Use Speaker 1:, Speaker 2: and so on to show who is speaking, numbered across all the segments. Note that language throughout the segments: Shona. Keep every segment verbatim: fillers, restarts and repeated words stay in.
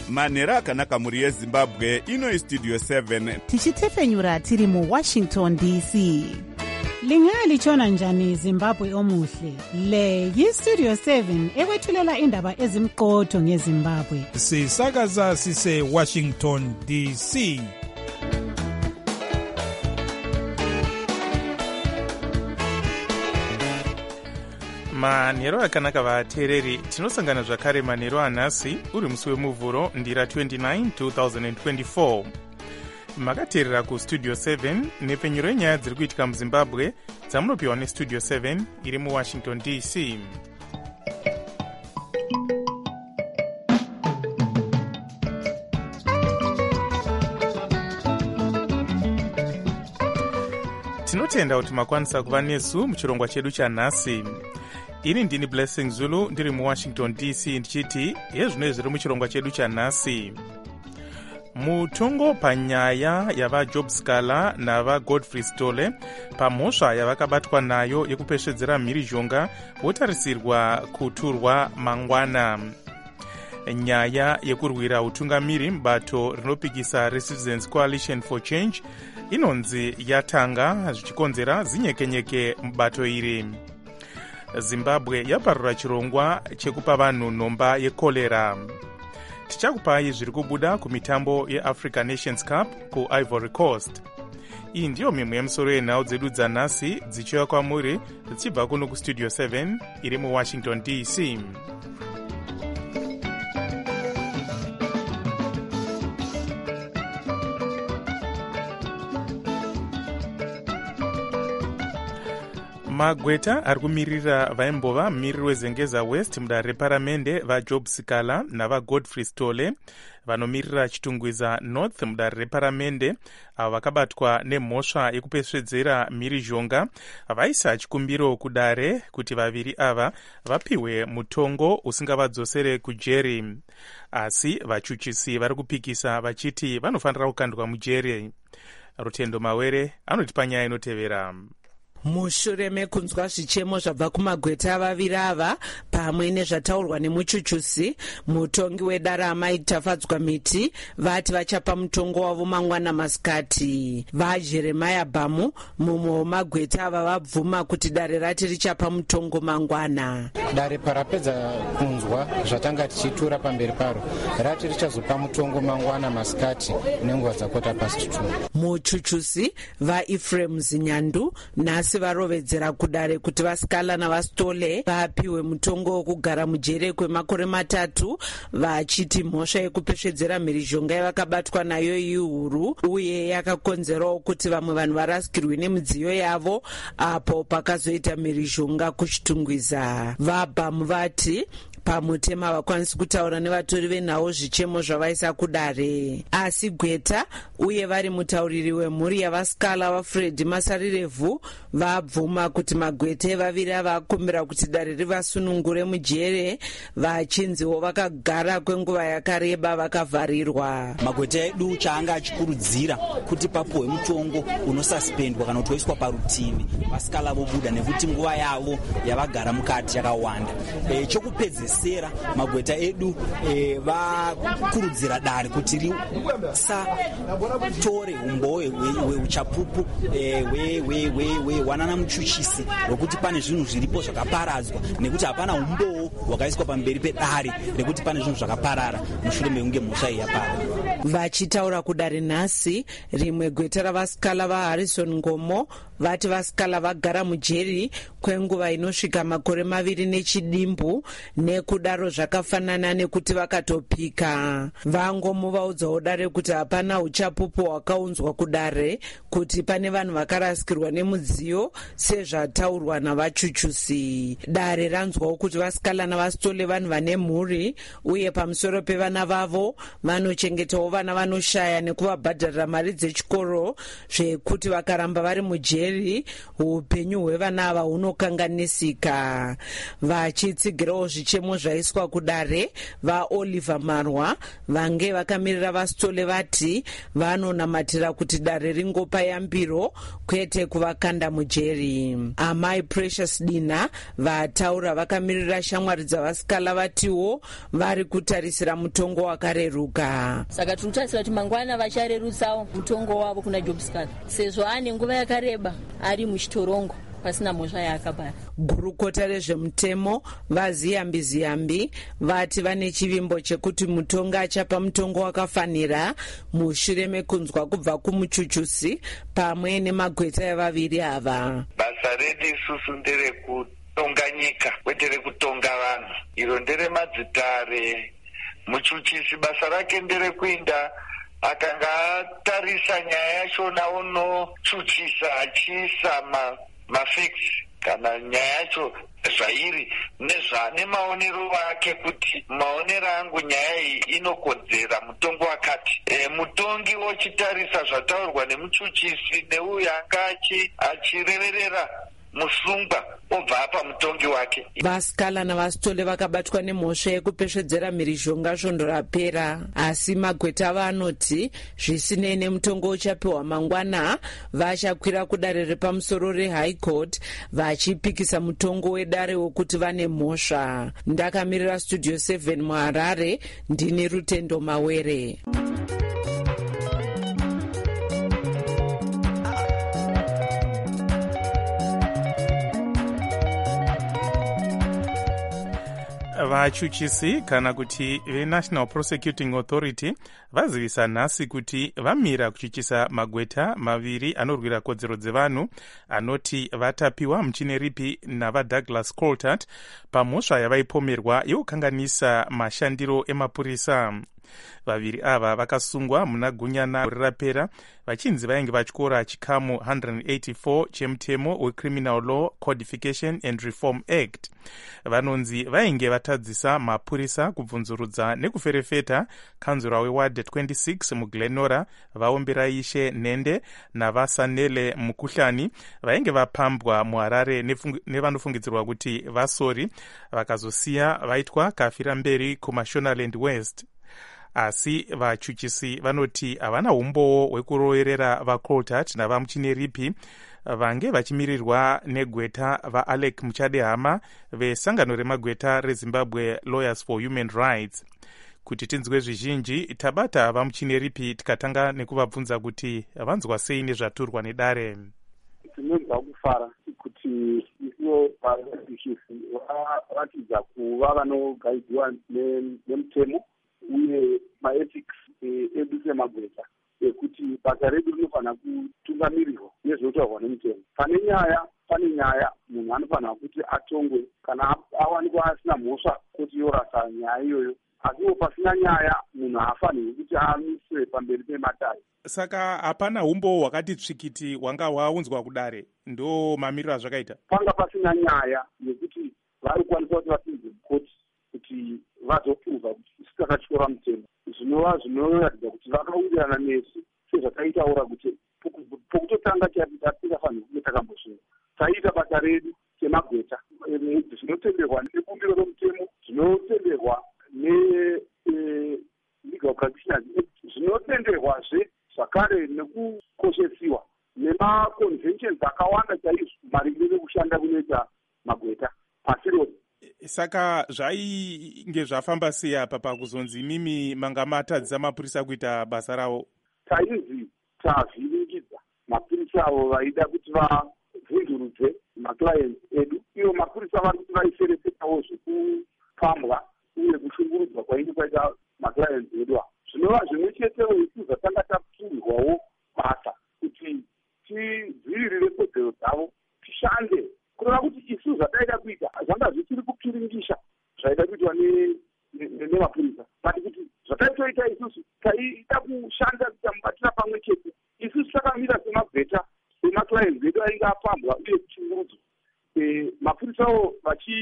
Speaker 1: manhero akanaka mhuri yezimbabwe. Ino istudio seven
Speaker 2: tichitefenyura tiri muwashington D C.
Speaker 3: Lingalitshona njani Zimbabwe omuhle? Le yistudio seven ekwethulela indaba ezimqotho ngeZimbabwe.
Speaker 4: Sisakaza sise Washington D C.
Speaker 5: manhero akanaka vateereri, tinosangana zvakare manhero anhasi uri musi wemuvhuro ndira twenty-nine two thousand twenty-four. makateerera kustudio seven nepfenyuro yenyaya dziri kuitika muzimbabwe dzamunopiwa nestudio seven iri muwashington D C. tinotenda kuti makwanisa kuva nesu muchirongwa chedu chanhasi. ini ndini Blessing Zulu ndiri muwashington D C ndichiti yezvino zviri muchirongwa chedu chanhasi. mutongo panyaya yavaJob Scala navaGodfrey Stole pamhosva yavakabatwa nayo yekupesvedzera mhirizhonga votarisirwa kuturwa mangwana. nyaya yekurwira utungamiri mubato rinopikisa reCitizens Coalition for Change inonzi yatanga zvichikonzera zinyekenyeke mubato iri. Zimbabwe yaparura chirongwa chekupa vanhu nhomba yekolera. tichakupai zviri kubuda kumitambo yeAfrica Nations Cup kuIvory Coast. iyi ndiyo mimwe yemusoro yenhau dzedu dzanhasi dzichiuya kwamuri dzichibva kuno kustudio seven iri muwashington D C. magweta ari kumirira vaimbova mumiriri wezengeza West mudare reparamende vaJob Scala navaGodfrey Stole vanomirira chitungwiza North mudare reparamende avo vakabatwa nemhosva yekupesvedzera mhirizhonga vaisa chikumbiro kudare kuti vaviri ava vapiwe mutongo usingavadzosere kujeri, asi vachuchisi vari kupikisa vachiti vanofanira kukandwa mujeri. Rutendo Mawere anotipa nyaya inotevera.
Speaker 6: mushure mekunzwa zvichemo zvabva kumagweta vaviri ava pamwe nezvataurwa nemuchuchusi, mutongi wedarama itafadzwa miti vati vachapa mutongo wavo mangwana masikati. vajeremaya Bhamu mumwe wemagweta ava vabvuma kuti dare rati richapa mutongo mangwana.
Speaker 7: dare parapedza kunzwa zvatanga tichitura pamberi paro rati richazopa mutongo mangwana masikati nenguva dzakota past two.
Speaker 6: muchuchusi vaEphraim Zinyandu nasi varovedzera kudare kuti vaScala navaStole vapiwe mutongo wokugara mujere kwemakore matatu, vachiti mhosva yekupesvedzera mhirizhonga yavakabatwa nayo ihuru uye yakakonzerawo kuti vamwe vanhu varasikirwe nemidziyo yavo apo pakazoita mhirizhonga kuchitungwiza. vaBhamu vati pamutema havakwanisi kutaura nevatori venhau zvichemo zvavaisa kudare, asi gweta uye vari mutauriri wemhuri yavaScala vaFred Masarirevhu vabvuma kuti magwete vaviri avakumbira kuti dare rivasunungure mujere, vachinziwo vakagara kwenguva yakareba vakavharirwa.
Speaker 8: magweta edu chaanga achikurudzira kuti papuwe mutongo unosaspendwa kana kuti woiswa parutivi vaScala vobuda nekuti nguva yavo yavagara mukati yakawanda. e, chokupedzesera magweta edu e, vakurudzira dare kuti risatore umboo hweuchapupu hwewanana muchuchisi hwekuti pane zvinhu zviripo zvakaparadzwa nekuti hapana umboo hwakaiswa pamberi pedare rekuti pane zvinhu zvakaparara mushure mekunge mhosva iyi yapara.
Speaker 6: vachitaura kudare nhasi, rimwe gweta ravaScala vaHarrison Ngomo vati vaScala vagara mujeri kwenguva inosvika makore maviri nechidimbu, nekudaro zvakafanana nekuti vakatopika. vangomo vaudzawo dare kuti hapana uchapupu hwakaunzwa kudare, kuti pane vanhu vakarasikirwa nemudziyo sezvataurwa navachuchusi. dare ranzwawo kuti vaScala navaStole vanhu vane mhuri uye pamusoro pevana vavo vanochengetawo kubatsirawo vana vanoshaya nekuvabhadharira mari dzechikoro zvekuti vakaramba vari mujeri upenyu hwevana ava hunokanganisika. Vachitsigirawo zvichemo zvaiswa kudare, vaOliver Marwa vange vakamirira vasitole vati vanonamatira kuti dare ringopa yambiro kwete kuvakanda mujeri. Amai Precious Dina vataura vakamirira shamwari dzavasikala vatiwo vari kutarisira mutongo wakareruka.
Speaker 9: Saka tirikutarisira kuti mangwana vacharerutsawo mutongo wavo kuna Jobscat sezvo ane nguva yakareba ari muchitorongo pasina mhosva yaakabara.
Speaker 6: Gurukota rezvemutemo vaZiyambi Ziyambi vati vane chivimbo chekuti mutonga achapa mutongo wakafanira mushure mekunzwa kubva kumuchuchusi pamwe nemagweta evaviri ava.
Speaker 10: Basa redu isusu nderekutonga nyika kwete rekutonga vanhu. Iro ndere madzitare. Muchuchisi basa rake nderekuinda akanga atarisa nyaya yacho naonochuchisa achiisa ma mafiksi kana nyaya yacho zvairi nezvane maonero ake kuti maonero angu nyaya iyi inokodzera mutongo wakati. E, mutongi wochitarisa zvataurwa nemuchuchisi neuyo anga achireverera musungwa obva apa mutongi wake.
Speaker 6: Vasikala navasitole vakabatwa nemhosva yekupesvedzera mhirizhonga svondo rapera, asi magweta vanoti zvisinei nemutongo uchapiwa mangwana vachakwira kudare repamusoro reHigh Court vachipikisa mutongo wedare wokuti vane mhosva. Ndakamirira Studio seven muHarare, ndini Rutendo Mawere.
Speaker 5: Vachuchisi kana kuti veNational Prosecuting Authority vazivisa nhasi kuti vamira kuchuchisa magweta maviri anorwira kodzero dzevanhu anoti vatapiwa muchine ripi navaDouglas Coltart pamhosva yavaipomerwa yekukanganisa mashandiro emapurisa. Vaviri ava vakasungwa muna gunyana rapera vachinzi vainge vatyora chikamu one hundred eighty-four chemutemo weCriminal Law Codification and Reform Act. Vanonzi vainge vatadzisa mapurisa kubvunzurudza nekuferefeta kanzura weward twenty-six muGlenora vaombera ishe Nende navaSanele Mukuhlani vainge vapambwa muHarare nevanofungidzirwa kuti vasori vakazosiya vaitwa kafira mberi kuMashonaland West. Asi vachuchisi vanoti havana umbowo hwekuroverera vaColtart navamuchine ripi vange vachimirirwa negweta vaAlec Muchadehama vesangano remagweta reZimbabwe Lawyers for Human Rights. Kuti tinzwe zvizhinji tabata vamuchine ripi tikatanga nekuvabvunza kuti vanzwa sei nezvaturwa nedare.
Speaker 11: Tinonzwa kufara kuti ivo vachuchisi varatidza kuva vanogaidziwa nemutemo uye maethics edu semagweta ekuti basa redu rinofanira kutungamirirwa nezvinotaurwa nemutemo. Pane nyaya pane nyaya munhu anofanira kuti atongwe kana awanikwa asina mhosva kuti yorasa nyaya iyoyo, asiwo pasina nyaya munhu haafanirwi kuti amiswe pamberi pematare.
Speaker 5: Saka hapana umbo hwakati tsvikiti hwanga hwaunzwa kudare, ndo mamiriro azvakaita.
Speaker 11: Panga pasina nyaya yekuti vari kukwanisa kuti vapinze mukoti kuti vazopruvha kuti isakachora mutemo, zvinova zvinoratidza kuti vakawirirana nesu sezvataitaura kuti pokutotanga tisingafaniri kunge takambosvinga. Taita basa redu semagweta zvinotenderwa nebumbiro romutemo, zvinotenderwa nelegal practitioners, zvinotenderwazve zvakare nekukoshesiwa nemaconventions akawanda chaizvo maringe nekushanda kunoita magweta pasi rose.
Speaker 5: Saka zvainge zvafamba sei apa pakuzonzi imimi manga matadzisa mapurisa kuita basa ravo?
Speaker 11: Tainzi tavhiringidza mapurisa avo vaida kuti vavhundurudze maclients edu. Ivo mapurisa vari kuti vaiferefetawo zvekupambwa uye kushungurudzwa kwainge kwaita maclients edu avo. Zvinova zvimwe chetewo isu zvatanga tapfurirwawo basa kuti tidzivirire kodzero dzavo, tishande kureva kuti isu zvataida kuita zvanga zvisiri kupfiringisha zvaida kuitwa nemapurisa, but kuti zvataitoita isusu taida kushanda tamubatira pamwe chete. Isusu takamira semagweta semaclients edu ainge apambwa uye kuchungurudzwa, mapurisawo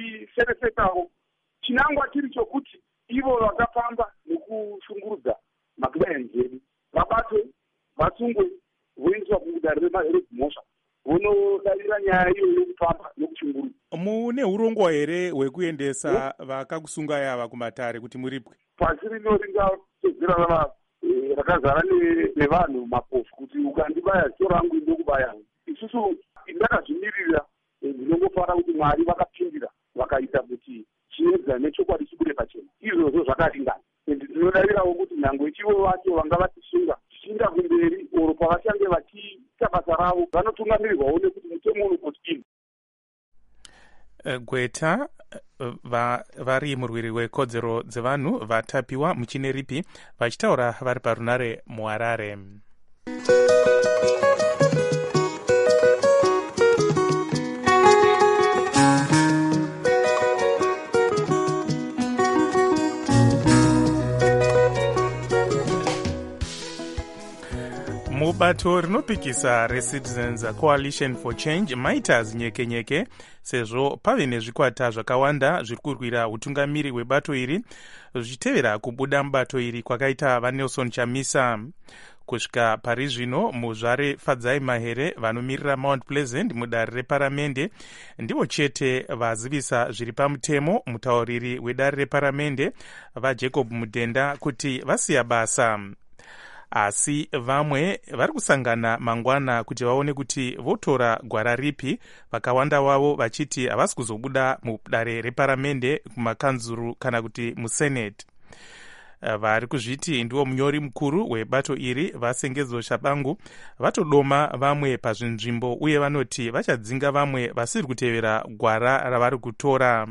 Speaker 11: vachiferefetawo. Chinangwa chiri chokuti ivo vakapamba nekushungurudza maclients edu vabatwe vasungwe voiswa kudare remhosva vonodavira nyaya iyo yokufamba nokuchinguru.
Speaker 5: mune urongwa here hwekuendesa vakakusungai ava kumatare kuti muripwe?
Speaker 11: pasi rino ringatedzera rakazara nevanhu mapofu kuti ukandibaya zito rangu ndokubaya. isusu ndakazvimirira ndinongofara kuti mwari vakapindira vakaita kuti chiedza nechokwadi chibure pachena izvozvo zvakaringana. ndinodavirawo kuti nhangwe chivo vacho vanga vatisunga tichiinda kumberi oro pavachange vachiita basa ravo vanotungamirirwawo nekuti mutemo unokotini.
Speaker 5: Gweta va, vari murwiri wekodzero dzevanhu vatapiwa muchine ripi vachitaura vari parunare muharare. mubato rinopikisa reCitizens Coalition for Change maita zinyekenyeke sezvo pave nezvikwata zvakawanda zviri kurwira utungamiri hwebato iri zvichitevera kubuda mubato iri kwakaita vaNelson Chamisa. kusvika pari zvino muzvare Fadzai Mahere vanomirira Mount Pleasant mudare reparamende ndivo chete vazivisa zviri pamutemo mutauriri wedare reparamende vaJacob Mudhenda kuti vasiya basa. Asi vamwe vari kusangana mangwana kuti vaone kuti votora gwara ripi, vakawanda wavo vachiti havasi kuzobuda mudare reparamende kumakanzuru kana kuti musenate. Vari kuzviti ndiwo munyori mukuru webato iri vaSengezo Shabangu vatodoma vamwe pazvinzvimbo uye vanoti vachadzinga vamwe vasiri kutevera gwara ravari kutora.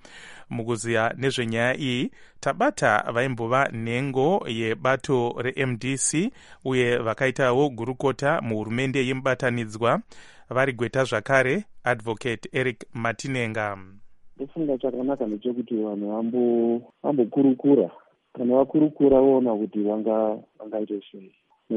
Speaker 5: Mukuziya nezvenyaya iyi tabata vaimbova nhengo yebato reM D C uye vakaitawo gurukota muhurumende yemubatanidzwa vari Gweta zvakare Advocate Eric Matinenga.
Speaker 12: Ndofunga chakanaka ndechekuti vanhu vambokurukura kana vakurukura voona kuti vanga vangaite sei,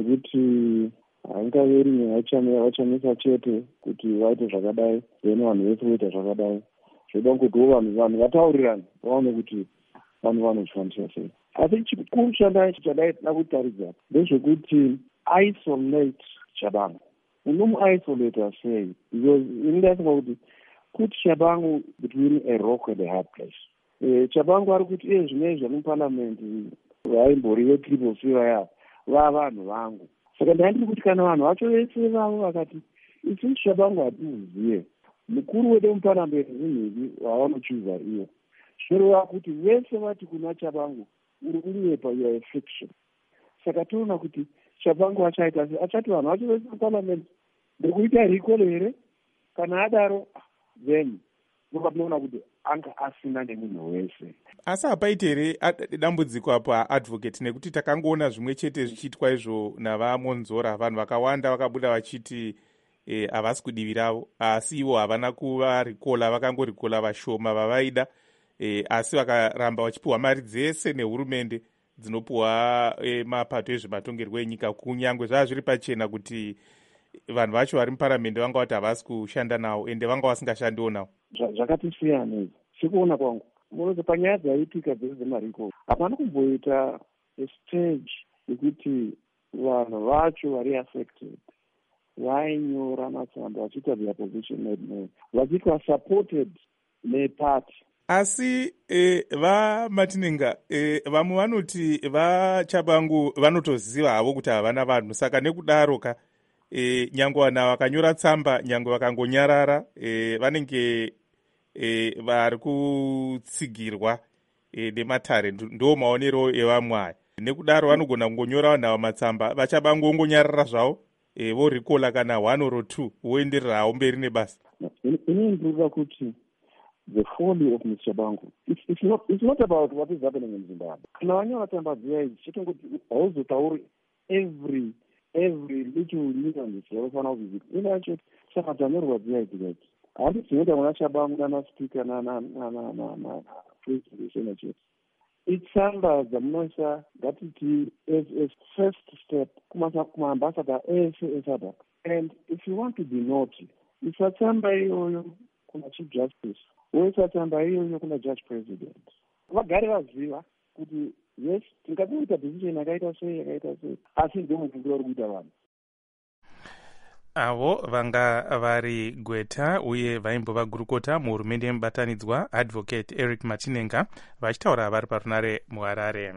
Speaker 12: nekuti haingaveri nyaya vachamisa chete kuti vaite zvakadai then vanhu vese voita zvakadai. Zvoda kuti vanhu vanhu vataurirane vaone kuti vanhu vanozvishandisa sei. Asi chikuru chadai nakutaridza ndezvekuti isolate Shabangu. Unomuisolate sei? Because indasinga kuti put Shabangu between a rock and a hard place. Shabangu ari kuti iye zvinezvi muparliament vaimbori vetriple C vaya va vanhu vangu. Saka ndandiri kuti kana vanhu vacho vese vavo vakati isusu Shabangu hatimuziye mukuru wedu muparliament zvinhivi vavanochuza iyo zvinoreva kuti vese vati kuna Shabangu uri kunyepa you are a fiction. Saka toona kuti Shabangu achaita sei, achati vanhu vacho vese muparliament ndikuita recall here, kana adaro then nokatoona kuti anga asina nemunhu wese.
Speaker 5: Asi hapaite here dambudziko apo advocate nekuti takangoona zvimwe chete zvichiitwa izvo navamonzora, vanhu vakawanda vakabuda vachiti havasi e, kudivi ravo, asi ivo havana kuvarikola, vakangorikola vashoma vavaida e, asi vakaramba vachipiwa mari dzese nehurumende dzinopiwa e, mapato ezvematongerwo enyika, kunyangwe zvava zviri pachena kuti vanhu vacho vari muparamende vanga vati havasi kushanda nawo ende vanga vasingashandiwo nawo.
Speaker 12: Zvakatisiyana sikuona kwangu munozi panyaya dzaitika dzese dzemariko hapana kumboita stage yekuti vanhu vacho vari affected vainyora matsamba vachiita their position made known, vachiitwa supported neparty.
Speaker 5: Asi e, vaMatinenga e, vamwe vanoti vaChabangu vanotoziva havo kuti havana vanhu, saka nekudaro ka e, nyangwe vana vakanyora tsamba nyangwe vakangonyarara e, vanenge e, vari kutsigirwa e, nematare. Ndo maonero evamwe aya. Nekudaro vanogona kungonyora vanhu ava matsamba, vaChabangu vongonyarara zvavo e, vorikola kana one or two voenderera havo mberi nebasa.
Speaker 12: Ini ndinoda kuti the folly of Mister Shabangu, it's, it's, not, it's not about what is happening in Zimbabwe. Kana vanyora tsamba dziya idzi chitongoti hauzotauri every every little nuance yavafana kuzivika. Ina yacho saka dzanyorwa dziya idzi idzi handi dzinoita muna Shabangu nana speaker na na na na na na president senate. Itsamba dzamunoisa ngatiti as a first step kumaambassador ese eSADC. And if you want to be naughty, isa tsamba iyoyo kuna chief justice, woisa tsamba iyoyo kuna judge president. Vagare vaziva kuti yes tingade kuita decision yakaita sei yakaita sei asi ndomufungiro uri kuita vanhu
Speaker 5: avo vanga vari Gweta uye vaimbova gurukota muhurumende yemubatanidzwa Advocate Eric Matinenga vachitaura vari parunare muHarare.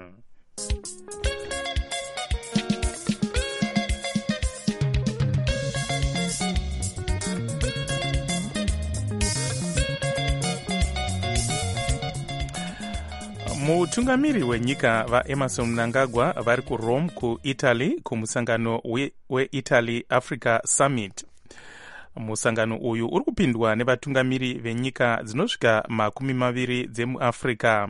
Speaker 5: Mutungamiri wenyika vaEmerson Mnangagwa vari kuRome kuItaly kumusangano weItaly Africa Summit. Musangano uyu uri kupindwa nevatungamiri venyika dzinosvika makumi maviri dzemuAfrica.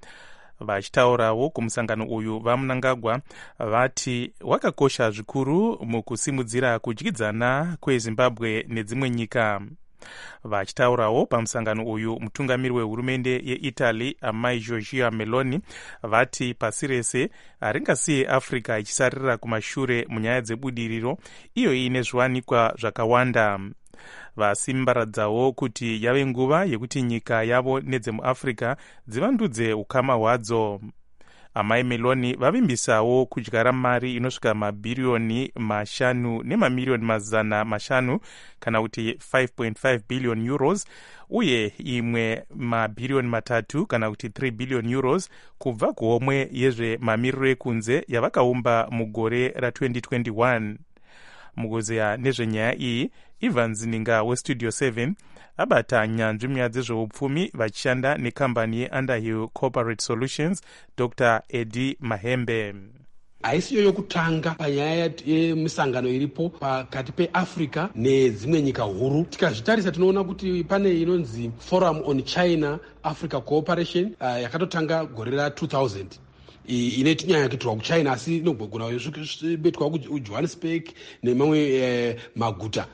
Speaker 5: Vachitaurawo kumusangano uyu vaMnangagwa vati wakakosha zvikuru mukusimudzira kudyidzana kweZimbabwe nedzimwe nyika. Vachitaurawo pamusangano uyu mutungamiri wehurumende yeItaly amai Giorgia Meloni vati pasi rese haringasiye Africa ichisarira kumashure munyaya dzebudiriro iyo ine zviwanikwa zvakawanda. Vasimbaradzawo kuti yave nguva yekuti nyika yavo nedzemuAfrica dzivandudze ukama hwadzo. Amai Meloni vavimbisawo kudyara mari inosvika mabhiriyoni mashanu nemamiliyoni mazana mashanu kana kuti five point five billion euros uye imwe mabhiriyoni matatu kana kuti three billion euros kubva kuhomwe yezvemamiriro ekunze yavakaumba mugore ra twenty twenty-one. Mukuzeya nezvenyaya iyi Ivan Zininga westudio seven abata nyanzvi munyaya dzezveupfumi vachishanda nekambani yeUnderhill Corporate Solutions Doctor Eddie Mahembe.
Speaker 13: Haisiyo yokutanga panyaya yemisangano iripo pakati peAfrica nedzimwe nyika huru. Tikazvitarisa tinoona kuti pane inonzi Forum on China Africa Cooperation uh, yakatotanga gore ra two thousand. Ine tinyaya kuitirwa kuchina asi inogona betwa kuJohannesburg nemamwe eh, maguta.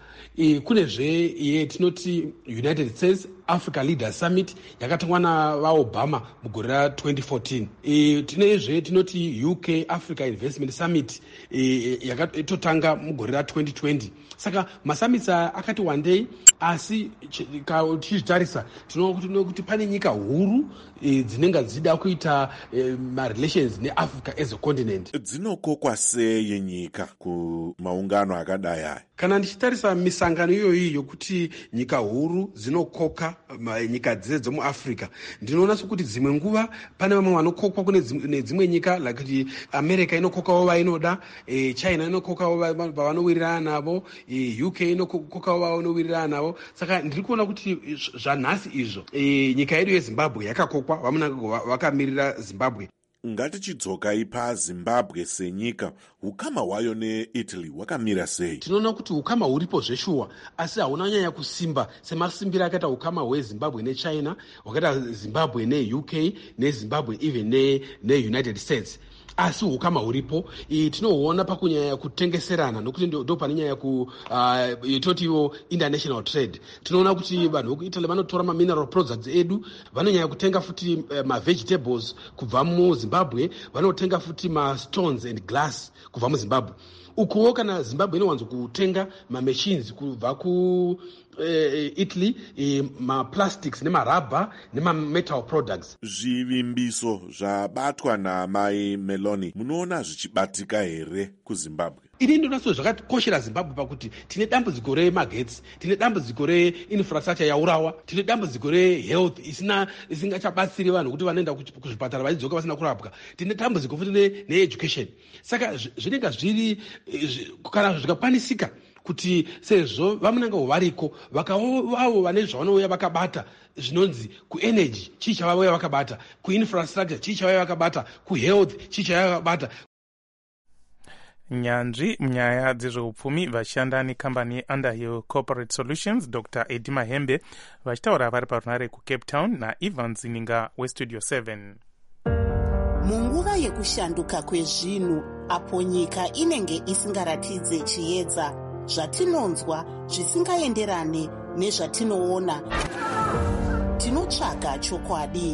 Speaker 13: Kunezve ye tinoti United States Africa Leaders Summit yakatangwa navaObama mugore ra twenty fourteen. E, tinezve tinoti U K Africa Investment Summit e, yakatotanga mugore ra twenty twenty. Saka masummits akati wandei asi tichitarisa tinoona kuti pane nyika huru e, dzinenge dzida kuita e, marelations neAfrica as a continent.
Speaker 14: Dzinokokwa sei nyika kumaungano akadai aya?
Speaker 13: Kana ndichitarisa misangano iyoyi yokuti nyika huru dzinokoka nyika dzedzo muAfrica, ndinoona sokuti dzimwe nguva pane vamwe vanokokwa kune dzimwe nyika like America inokokawo vainoda, e, China inokokawo vavanowirirana navo, e, U K inokokawo vavanowirirana navo. Saka ndiri kuona kuti zvanhasi izvo e, nyika yedu yeZimbabwe yakakokwa, vaMnangagwa vakamirira Zimbabwe.
Speaker 14: Ngatichidzokai paZimbabwe senyika, ukama hwayo neItaly hwakamira sei?
Speaker 13: Tinoona kuti ukama huripo zveshuwa asi hauna nyanya kusimba semasimbiro akaita ukama hweZimbabwe neChina, hwakaita Zimbabwe neU K neZimbabwe even neUnited States. Asi ukama huripo e, tinoona pakunyanya kutengeserana nokuti ndo pane nyaya ku uh, itotiwo international trade. Tinoona kuti vanhu vekuItaly vanotora ma mineral products edu, vanonyanya kutenga futi uh, ma vegetables kubva muZimbabwe, vanotenga futi ma stones and glass kubva muZimbabwe. Ukuwo kana Zimbabwe inowanzo kutenga ma machines kubva ku uh, Italy, e, ma plastics nema rubber nema metal products.
Speaker 14: Zvivimbiso zvabatwa namai Meloni munoona zvichibatika here kuZimbabwe?
Speaker 13: Ini ndinonaso zvakakoshera Zimbabwe pakuti tine dambudziko remagetsi, tine dambudziko reinfrastructure yaurawa, tine dambudziko rehealth isina isingachabatsiri vanhu kuti vanoenda kuzvipatara vachidzoka vasina kurapwa, tine dambudziko futi needucation. Saka zvinenge zviri kana zvikakwanisika kuti sezvo vaMnangagwa variko vakavavo vane zvavanouya vakabata zvinonzi kuenergy chii chavauya vakabata, kuinfrastructure chii chavauya vakabata, kuhealth chii chavauya vakabata.
Speaker 5: Nyanzvi munyaya dzezveupfumi vachishanda nekambani yeUnderhill Corporate Solutions Doctor Eddie Mahembe vachitaura vari parunare kuCape Town naIvan Zininga westudio seven.
Speaker 2: Munguva yekushanduka kwezvinhu apo nyika inenge isingaratidze chiedza, zvatinonzwa zvisingaenderane nezvatinoona, tinotsvaga chokwadi.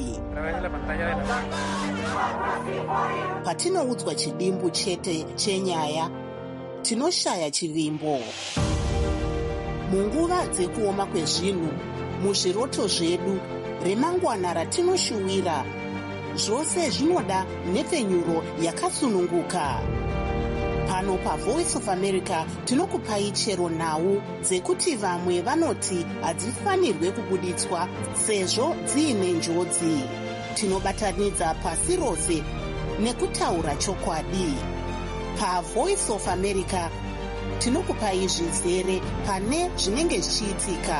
Speaker 2: Patinoudzwa chidimbu chete chenyaya, tinoshaya chivimbo. Munguva dzekuoma kwezvinhu, muzviroto zvedu, remangwana ratinoshuwira, zvose zvinoda nepfenyuro yakasununguka. Pano paVoice of America tinokupai chero nhau dzekuti vamwe vanoti hadzifanirwe kubuditswa sezvo dziine njodzi. Tinobatanidza pasi rose nekutaura chokwadi. PaVoice of America tinokupai zvizere pane zvinenge zvichiitika.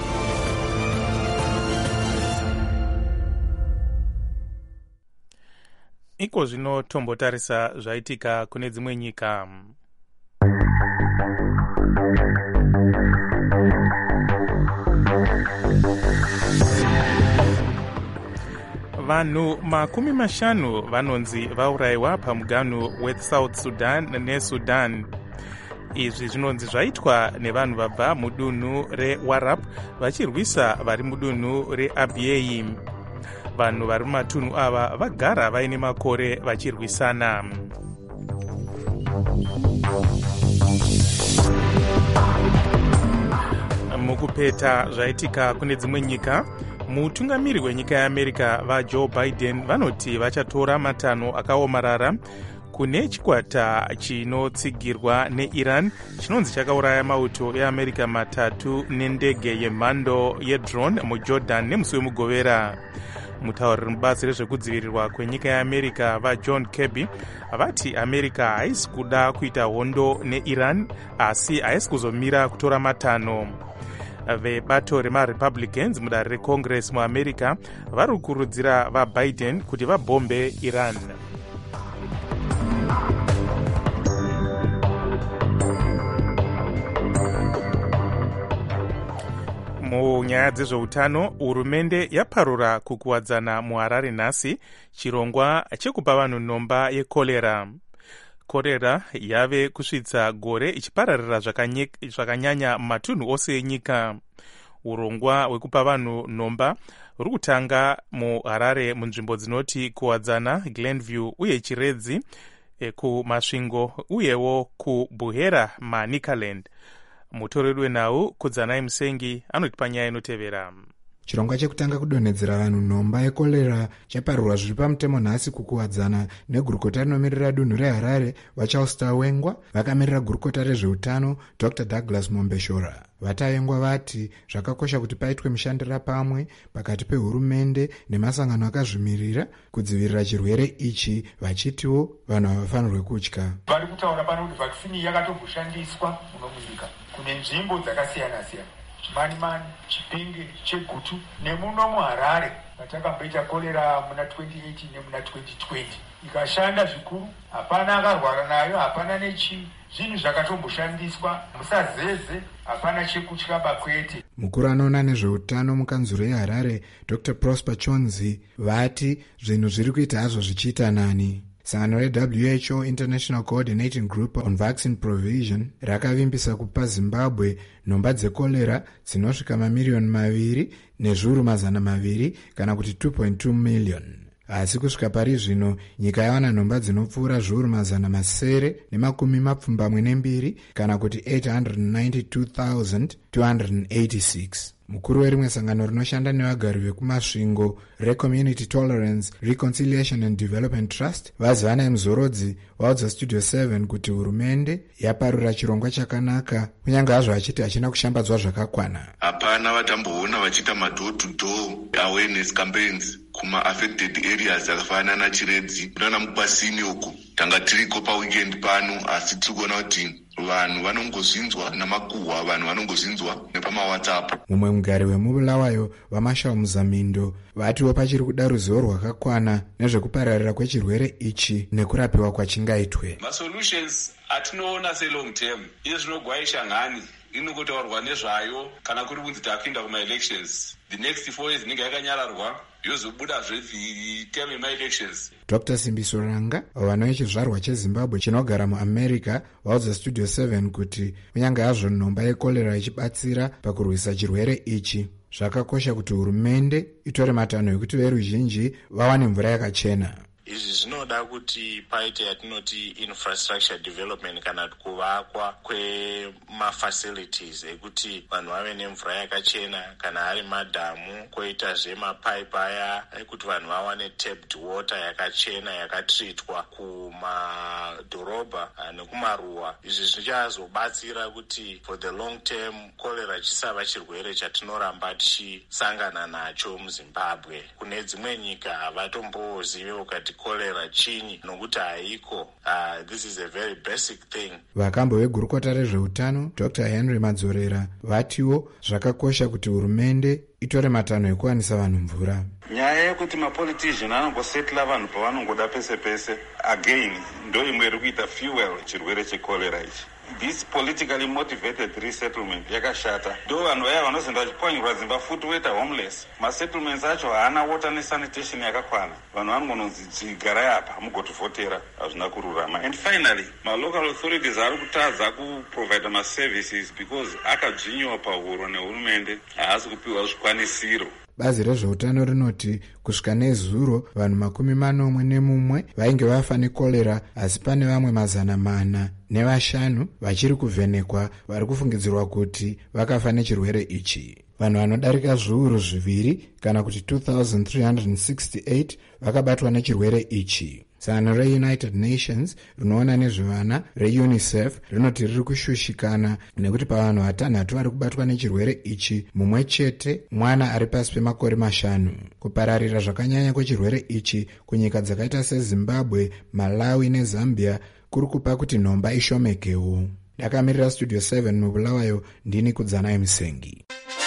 Speaker 5: Iko zvino tombotarisa zvaitika kune dzimwe nyika. Vanhu makumi mashanu vanonzi vaurayiwa pamuganhu weSouth Sudan neSudan. Izvi zvinonzi zvaitwa nevanhu vabva mudunhu reWarab vachirwisa vari mudunhu reAbyei. Vanhu vari mumatunhu ava vagara vaine makore vachirwisana. Mukupeta zvaitika kune dzimwe nyika, mutungamiri wenyika yeAmerica vaJoe Biden vanoti vachatora matanho akaomarara kune chikwata chinotsigirwa neIran chinonzi chakauraya mauto eAmerica matatu nendege yemhando yedrone muJordan nemusi wemugovera. Mutauriri mubazi rezvekudzivirirwa kwenyika yeAmerica vaJohn Kirby vati America haisi kuda kuita hondo neIran asi haisi kuzomira kutora matanho. Vebato remaRepublicans mudare reCongress muAmerica vari kukurudzira vaBiden kuti vabhombe Iran. Munyaya dzezveutano, hurumende yaparura kukuwadzana muHarare nhasi chirongwa chekupa vanhu nhomba yekorera. Korera yave kusvitsa gore ichipararira zvakanyanya mumatunhu ose enyika. Urongwa hwekupa vanhu nhomba huri kutanga muHarare munzvimbo dzinoti kuwadzana, Glenview uye Chiredzi, kumasvingo uyewo kuBuhera Manicaland. Mutoreri wenhau Kudzanai Musengi anoti panyaya inotevera.
Speaker 15: Chirongwa chekutanga kudonhedzera vanhu nhomba yekorera chaparurwa zviri pamutemo nhasi kukuwadzana negurukota rinomirira dunhu reHarare vaCharles Wengwa vakamirira gurukota rezveutano Dr Douglas Mombeshora. Vatawengwa vati zvakakosha kuti paitwe mishandira pamwe pakati pehurumende nemasangano akazvimirira kudzivirira chirwere ichi, vachitiwo vanhu havafanirwe kutya.
Speaker 16: Vari kutaura pano kuti vakisini yakatomboshandiswa muno munyika kune nzvimbo dzakasiyana siyana, Chimanimani, Chipinge, Chegutu nemuno muHarare vatakamboita korera muna twenty eighteen nemuna twenty twenty. Ikashanda zvikuru, hapana akarwara nayo, hapana nechi zvinhu zvakatomboshandiswa, musazeze, hapana chekutya bakwete.
Speaker 15: Mukuru anoona nezveutano mukanzuro yeHarare Dr Prosper Chonzi vati zvinhu zviri kuita hazvo zvichiita nani. Sangano reW H O International Coordinating Group on Vaccine Provision rakavimbisa kupa Zimbabwe nhomba dzekolera dzinosvika mamiliyoni maviri nezviuru mazana maviri kana kuti two point two million. Asi kusvika pari zvino nyika yawana nhomba dzinopfuura zviuru mazana masere nemakumi mapfumbamwe nembiri kana kuti eight hundred ninety-two thousand two hundred eighty-six. Mukuru werimwe sangano rinoshanda nevagari vekumasvingo reCommunity Tolerance, Reconciliation and Development Trust Vazivana Mzorodzi vaudza Studio seven kuti hurumende yaparura chirongwa chakanaka kunyange hazvo achiti hachina kushambadzwa zvakakwana.
Speaker 17: Hapana vatamboona vachiita ma-door to door awareness campaigns kuma affected areas akafanana naChiredzi kunana Mupasini uku. Tanga tiriko paweekend pano asi tiri kuona kuti vanhu vanongozinzwa namakuhwa, vanhu vanongozinzwa nepamawhatsapp.
Speaker 15: Mumwe mugari wemubulawayo vaMashao Muzamindo vatiwo pachiri kuda ruzivo rwakakwana nezvekupararira kwechirwere ichi nekurapiwa kwachingaitwe.
Speaker 18: Masolutions atinoona selong term izvi zvinogwaisha ngani inokotaurwa nezvayo kana kuri kunzi takuinda kuma-elections. The next four years inenge yakanyararwa yozobuda zveterm yema-elections.
Speaker 15: Dr Simbiso Ranga vano vechizvarwa cheZimbabwe chinogara muAmerica vaudza Studio seven kuti kunyange hazvo nhomba yekolera ichibatsira pakurwisa chirwere ichi, zvakakosha kuti hurumende itore matanho ekuti veruzhinji vawane mvura yakachena.
Speaker 19: izvi zvinoda kuti paite yatinoti infrastructure development kana kuvakwa kwemafacilities ekuti vanhu vave nemvura yakachena, kana ari madhamu, koitazve mapaipi aya ekuti vanhu vawane tapped water yakachena yakatreatwa kumadhorobha nekumaruwa. Izvi zvichazobatsira kuti for the long term cholera chisava chirwere chatinoramba tichisangana nacho muZimbabwe. Kune dzimwe nyika havatombozivewo kuti cholera chinyi nokuti haiko. Uh, this is a very basic thing.
Speaker 15: Vakambo vegurukota rezveutano Doctor Henry Madzorera vatiwo zvakakosha kuti hurumende itore matanho ekuwanisa vanhu mvura.
Speaker 20: Nyaya yekuti mapolitician anongosetla vanhu pavanongoda pese pese again ndo imwe iri kuita fuel chirwere chekolera ichi. This politically motivated resettlement yakashata. Ndo vanhu vaya vanozoenda vachipwanyirwa dzimba futi voita homeless. Masettlements acho haana water nesanitation yakakwana. Vanhu vanongonzi chigarai apa mugotivhotera, hazvina kururama. And finally, malocal authorities ari kutadza kuprovide maservices because akadzvinyiwa pahuro nehurumende haasi kupiwa zvikwanisiro.
Speaker 15: Bazi rezveutano rinoti kusvika nezuro vanhu makumi manomwe nemumwe vainge vafa nekorera, asi pane vamwe mazana mana nevashanu vachiri kuvhenekwa vari kufungidzirwa kuti vakafa nechirwere ichi. Vanhu vanodarika zviuru zviviri kana kuti two thousand three hundred sixty-eight vakabatwa nechirwere ichi. Sangano reUnited Nations rinoona nezvevana reUNICEF rinoti riri kushushikana nekuti pavanhu vatanhatu vari kubatwa nechirwere ichi mumwe chete mwana ari pasi pemakore mashanu. Kupararira zvakanyanya kwechirwere ichi kunyika dzakaita seZimbabwe, Malawi neZambia kuri kupa kuti nhomba ishomekewo. Ndakamirira Studio seven mubulawayo, ndini Kudzanai Musengi.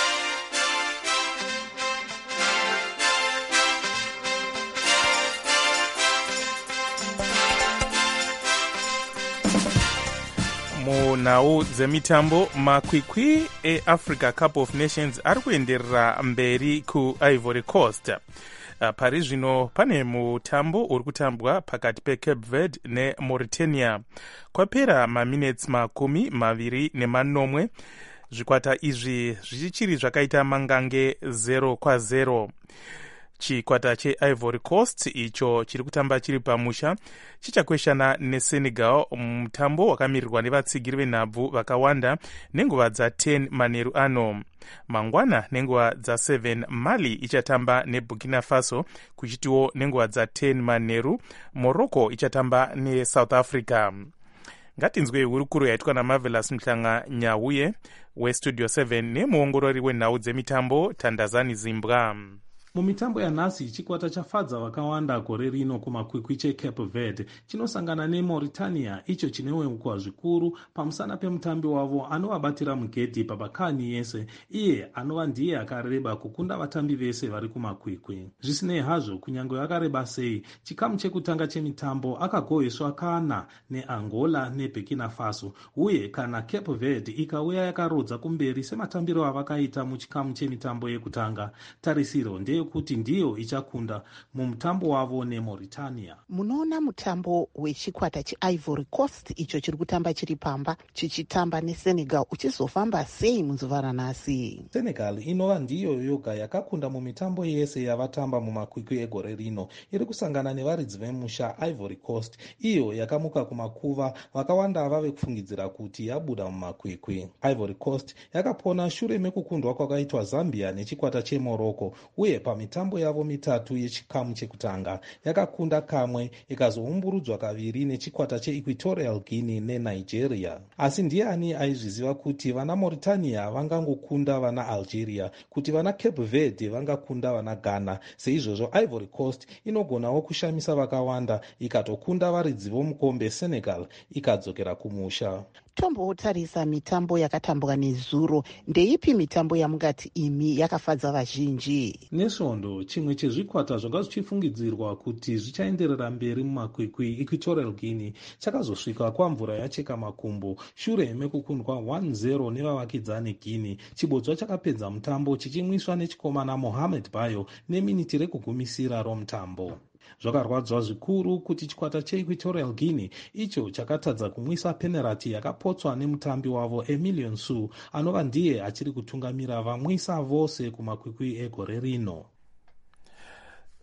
Speaker 5: munhau dzemitambo, makwikwi eAfrica Cup of Nations ari kuenderera mberi kuIvory Coast. Pari zvino pane mutambo uri kutambwa pakati peCape Verde neMauritania. Kwapera maminutes makumi maviri nemanomwe, zvikwata izvi zvichiri zvakaita mangange zero kwa zero. Chikwata cheIvory Coast icho chiri kutamba chiri pamusha chichakweshana neSenegal, mutambo wakamirirwa nevatsigiri venhabvu vakawanda nenguva dza10 manheru ano. Mangwana nenguva dza7 Mali ichatamba neBurkina Faso, kuchitiwo nenguva dza10 manheru Morocco ichatamba neSouth Africa. Ngatinzwe hurukuro yaitwa naMarvelous Mhlanga Nyauye weStudio seven nemuongorori wenhau dzemitambo Tandazani Zimbwa.
Speaker 21: Mumitambo yanhasi chikwata chafadza vakawanda gore rino kumakwikwi cheCape Verde chinosangana neMauritania, icho chineweukwa zvikuru pamusana pemutambi wavo anovabatira mugedhi pabakani yese, iye anova ndiye akareba kukunda vatambi vese vari kumakwikwi. Zvisinei hazvo, kunyange akareba sei, chikamu chekutanga chemitambo akagoheswa kana neAngola neBurkina Faso, uye kana Cape Verde ikauya yakarodza kumberi sematambiro avakaita muchikamu chemitambo yekutanga, tarisiro ndeye kuti ndiyo ichakunda mumutambo wavo neMauritania.
Speaker 2: Munoona mutambo wechikwata cheIvory Coast icho chiri kutamba chiri pamba chichitamba neSenegal uchizofamba sei muzuva ranhasi?
Speaker 21: Senegal inova ndiyo yoga yakakunda mumitambo yese yavatamba mumakwikwi egore rino. Iri kusangana nevaridzi vemusha Ivory Coast, iyo yakamuka kumakuva vakawanda vave kufungidzira kuti yabuda mumakwikwi. Ivory Coast yakapona shure mekukundwa kwakaitwa Zambia nechikwata cheMorocco, uye pamitambo yavo mitatu yechikamu chekutanga yakakunda kamwe ikazoumburudzwa kaviri nechikwata cheEquatorial Guinea neNigeria. Asi ndiani aizviziva kuti vana Mauritania vangangokunda vana Algeria, kuti vana Cape Verde vangakunda vana Ghana? Seizvozvo Ivory Coast inogonawo kushamisa vakawanda ikatokunda varidzi vomukombe Senegal ikadzokera kumusha.
Speaker 2: Tombotarisa mitambo yakatambwa nezuro, ndeipi mitambo yamungati imi yakafadza vazhinji?
Speaker 21: Nesvondo, chimwe chezvikwata zvanga zvichifungidzirwa kuti zvichaenderera mberi mumakwikwi Equatorial Guinea chakazosvika kwamvura yacheka makumbo shure mekukundwa one zero nevavakidzani Guinea. Chibodzwa chakapedza mutambo chichimwiswa nechikomana Mohamed Bayo neminiti rekugumisira romutambo. Zvakarwadzwa zvikuru kuti chikwata cheEquatorial Guinea icho chakatadza kumwisa penalty yakapotswa nemutambi wavo Emilion Su, anova ndiye achiri kutungamira vamwisa vose kumakwikwi egore rino.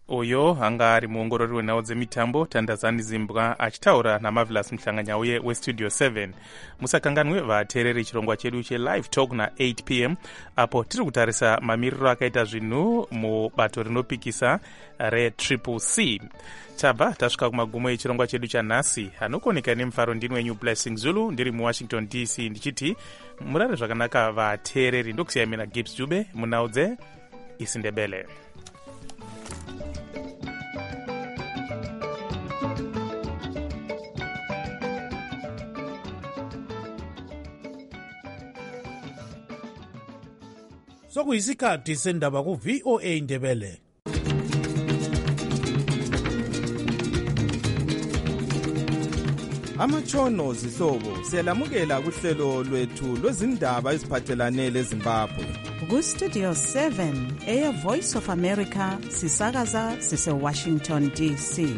Speaker 5: uyo anga ari muongorori wenhau dzemitambo Tandazani Zimbwa achitaura naMarvelous Mhlanganyauye westudio seven. Musakanganwe vateereri chirongwa chedu chelive talk na-eight p m apo tiri kutarisa mamiriro akaita zvinhu mubato rinopikisa retriple C. Tabva tasvika kumagumo echirongwa chedu chanhasi. Anokoneka nemufaro ndini wenyu Blessing Zulu, ndiri muWashington D C ndichiti murare zvakanaka vateereri. Ndokusiyai mina Gibbs Dube munhau dzeIsindebele.
Speaker 4: sokuyisikhathi sendaba ku-V O A Ndebele.
Speaker 1: Amatshono zihlobo siyalamukela kuhlelo lwethu lwezindaba eziphathelane leZimbabwe.
Speaker 3: Ku-Studio seven eya Voice of America sisakaza sise-Washington D C.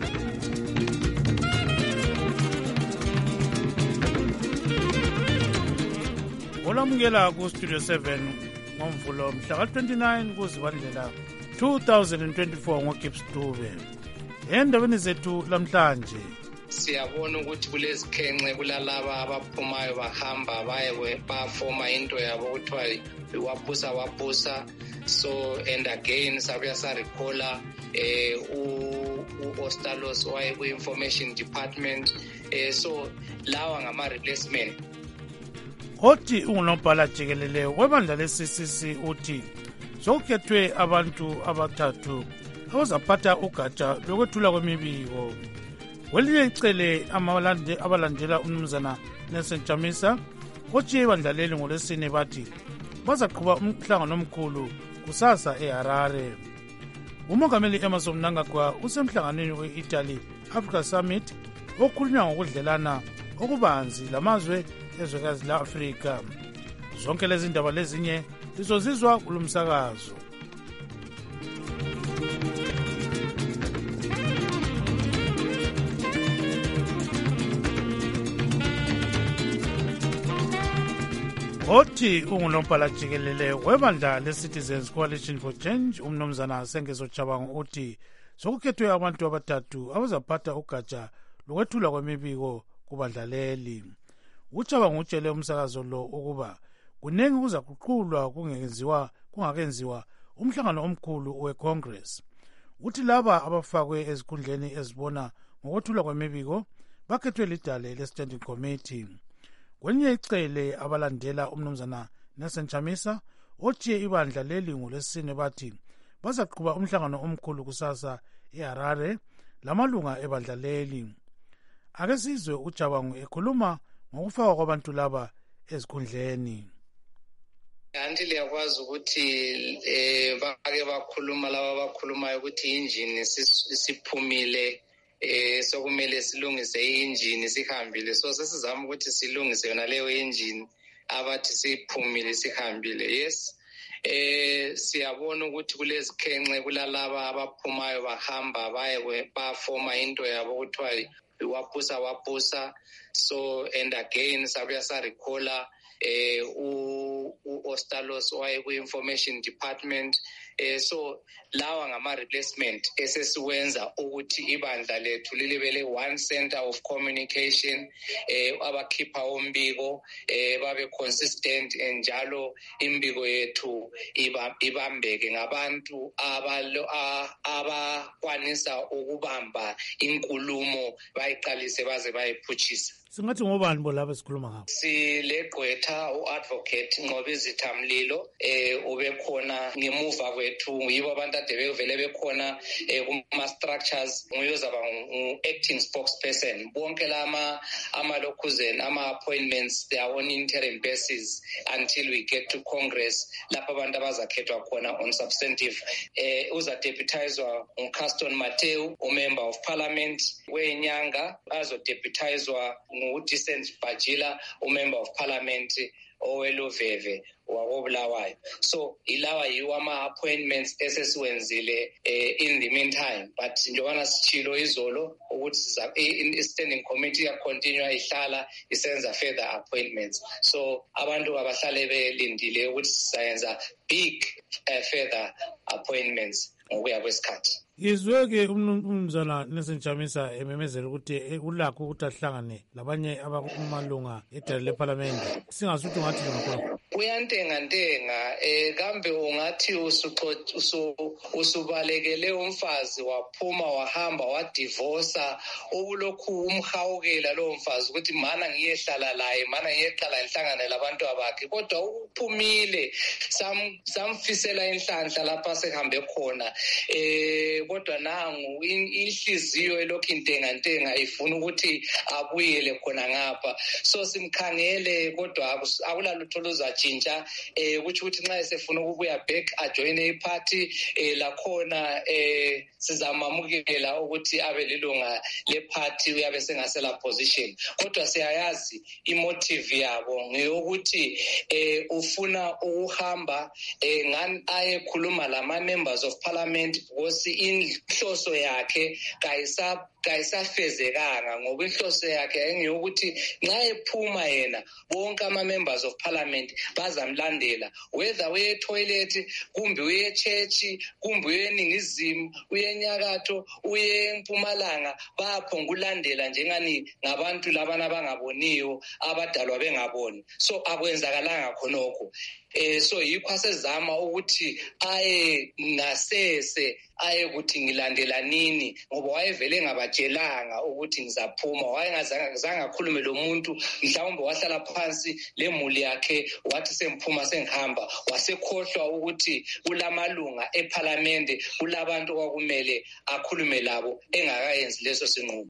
Speaker 4: Olamukela ku-Studio seven ngomvulo mhla ka-twenty-nine kuZibandlela two thousand twenty-four ngoGibbs Dube. Endabeni zethu lamhlanje
Speaker 22: siyabona ukuthi kulezikhenxe kulalaba abaphumayo bahamba baye bafoma into yabo kuthiwa wabusa wabusa. So and again sabuya sarikhola eh u-Ostalos waye ku-information department eh so lawa ngama-replacement.
Speaker 4: Othi ungunobhala jikelele webandla le-C C C uthi sokukhethwe abantu abathathu abazaphatha ugatsha lokwethula kwemibiko. Kwelinye icele abalandela umnumzana Nelson Chamisa otshiye ibandla leli ngolwesine bathi bazaqhuba umhlangano omkhulu kusasa eHarare. Umongameli Emmerson Mnangagwa usemhlanganweni we-Italy Africa Summit okhulunywa ngokudlelana okubanzi lamazwe ezwekazi la-Afrika. Zonke lezi ndaba lezinye lizozizwa kulumsakazo. Othi ungunomphala jikelele webandla le-Citizens Coalition for Change umnumzana Sengezo Chabangu uthi sokukhethwe abantu abathathu abazaphatha ugatsha lokwethula kwemibiko kubandla leli. Uchabangu utshele umsakazo lo ukuba kuningi kuzaguqulwa kungenziwa kungakenziwa umhlangano omkhulu we-Congress. Uthi laba abafakwe ezikhundleni ezibona ngokwethula kwemibiko bakhethwe lidale le-Standing Committee. Kwenye icele abalandela umnumzana Nelson Chamisa otshiye ibandla leli ngolwesine bathi bazaqhuba umhlangano omkhulu kusasa eHarare lamalunga ebandla leli. Ake sizwe uJabangu ekhuluma ngokufakwa kwabantu laba ezikhundleni.
Speaker 22: Anti liyakwazi ukuthi eh bake bakhuluma laba bakhulumayo ukuthi injini siphumile eh sokumele silungise injini sihambile. So sesizama ukuthi silungise yona leyo injini abathi siphumile sihambile. Yes. Eh siyabona ukuthi kulezikhenxe kulalaba abaphumayo bahamba baye bafoma into yabo kuthiwa wabusa wabusa. So and again sabuya sarikhola eh u-Ostalos waye ku-information department eh so lawa ngama-replacement esesiwenza ukuthi ibandla lethu lilibele one center of communication eh abakhipha umbiko eh babe consistent njalo imbiko yethu ibambeke ngabantu abalo abakwanisa ukubamba inkulumo bayiqalise baze bayiphutshisa.
Speaker 4: Singathi ngobani bo laba esikhuluma ngabo?
Speaker 22: Silegqwetha u-advocate Nqobizitha Mlilo eh ubekhona ngemuva kwethu yibo abantu ade bevele bekhona kuma structures nguyozaba ngu-acting spokesperson. Bonke lama amalokhuzeni ama appointments they are on interim basis until we get to Congress lapha abantu abazakhethwa khona on substantive. Eh uzadeputizwa uCaston Mateu umember of parliament wenyanga azodeputizwa ngu-Decent Bajila umember of parliament oweluveve wakobulawayo. So ilawa yiwo ama-appointments esesiwenzile eh, in the meantime but njengoba sitshilo izolo ukuthi i-standing committee yacontinue ihlala isenza further appointments. So abantu abahlale belindile ukuthi sizayenza big uh, further appointments ngokuya kwesikhathi.
Speaker 4: Yizwe-ke umnumzana Nesenjamisa ememezela ukuthi ulakho ukuthi ahlangane labanye abakumalunga edale lephalamende. Singasuthi ungathi ngakhona.
Speaker 22: Kuyantenga ntenga eh kambe ungathi usubalekele umfazi waphuma wahamba wadivorsa okulokhu umhawukela lo mfazi ukuthi mana ngiyehlala laye mana ngiyeqala inhlangane labantu abakhe kodwa uphumile samfisela inhlanhla lapha sehambe khona eh kodwa nangu inhliziyo elokhu intenga ntenga ifuna ukuthi abuyele khona ngapha so simkhangele kodwa akulalutho luzajinja eh ukuthi ukuthi nxa esefuna ukubuya back ajoin iparty eh lakhona eh sizamamukela ukuthi abe lilunga leparty uyabe sengasela position kodwa siyayazi imotive yabo ngeyokuthi eh ufuna ukuhamba eh ngani ayekhuluma lama members of parliament because inhloso yakhe kayisa kayisafezekanga ngoba inhloso yakhe engiyokuthi nxa ephuma yena bonke ama members of parliament bazamlandela whether uye toilet kumbe uye church kumbe uye eningizimu uye enyakatho uye empumalanga bayaphongulandela njengani ngabantu labana bangaboniyo abadalwa bengaboni so akwenzakalanga khonokho eh so yikho asezama ukuthi aye ngasese aye ukuthi ngilandela nini ngoba wayevele ngabatshelanga ukuthi ngizaphuma wayengazange akhulume lo muntu mhlawumbe wahlala phansi lemuli yakhe wathi semphuma sengihamba wasekhohlwa ukuthi kulamalunga eParliament kulabantu kwakumele akhulume labo engakayenzi leso sinqumo.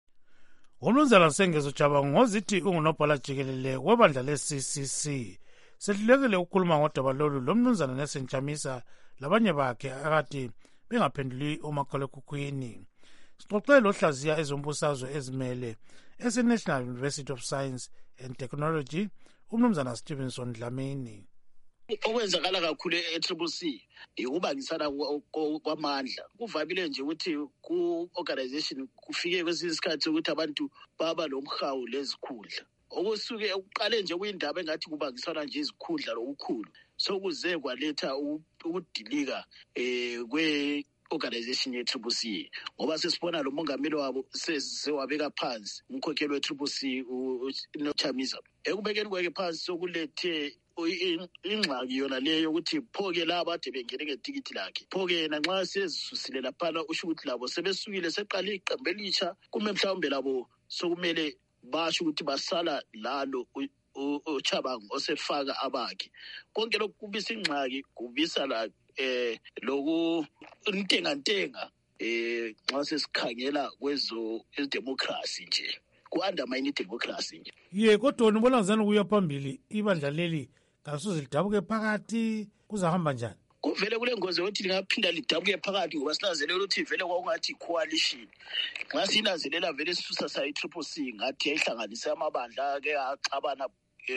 Speaker 4: Umnumzana Sengezo Jabangu ngozithi ungunobhala jikelele webandla le-C C C sehlulekile ukukhuluma ngodaba lolu lomnumzana Nesenjamisa labanye bakhe akade bengaphenduli umakhalekhukhwini. Sixoxele lohlaziya ezombusazwe ezimele ese-National University of Science and Technology umnumzana Stevenson Dlamini.
Speaker 7: Okwenzakala kakhulu e-Triple C ukubangisana kwamandla kuvamile nje ukuthi ku-organization kufike kwesinye isikhathi ukuthi abantu baba lomhawu lezikhundla okusuke uqale nje kuyindaba engathi kubangisana nje izikhundla lokukhulu sokuze kwaletha ukudilika eh kwe organization ye-Triple C ngoba sesibona lo mongameli wabo sesewabeka phansi umkhokheli we-Triple C uNochamisa ekubekeni kwakhe phansi sokulethe ingxaki yona leyo ukuthi phoke laba ade bengene ngetikiti lakhe phoke yena nxa sezisusile laphana usho ukuthi labo sebesukile seqala iqembu elitsha kume mhlawumbe labo sokumele basho ukuthi basala lalo uChabangu osefaka abakhe konke lokhu kubisa ingxaki kubisa la eh loku intenga ntenga eh nxa sesikhangela kwezo democracy nje ku-undermine democracy nje.
Speaker 4: Ye kodwa nibona ngizani kuya phambili ibandla leli kasuze lidabuke phakathi kuzahamba njani?
Speaker 7: Kuvele kule ngozi yokuthi lingaphinda lidabuke phakathi ngoba sinazelela ukuthi vele kwakungathi coalition nxa sinazelela vele sisusa sayi-Triple C ngathi yayihlanganise amabandla ke axabana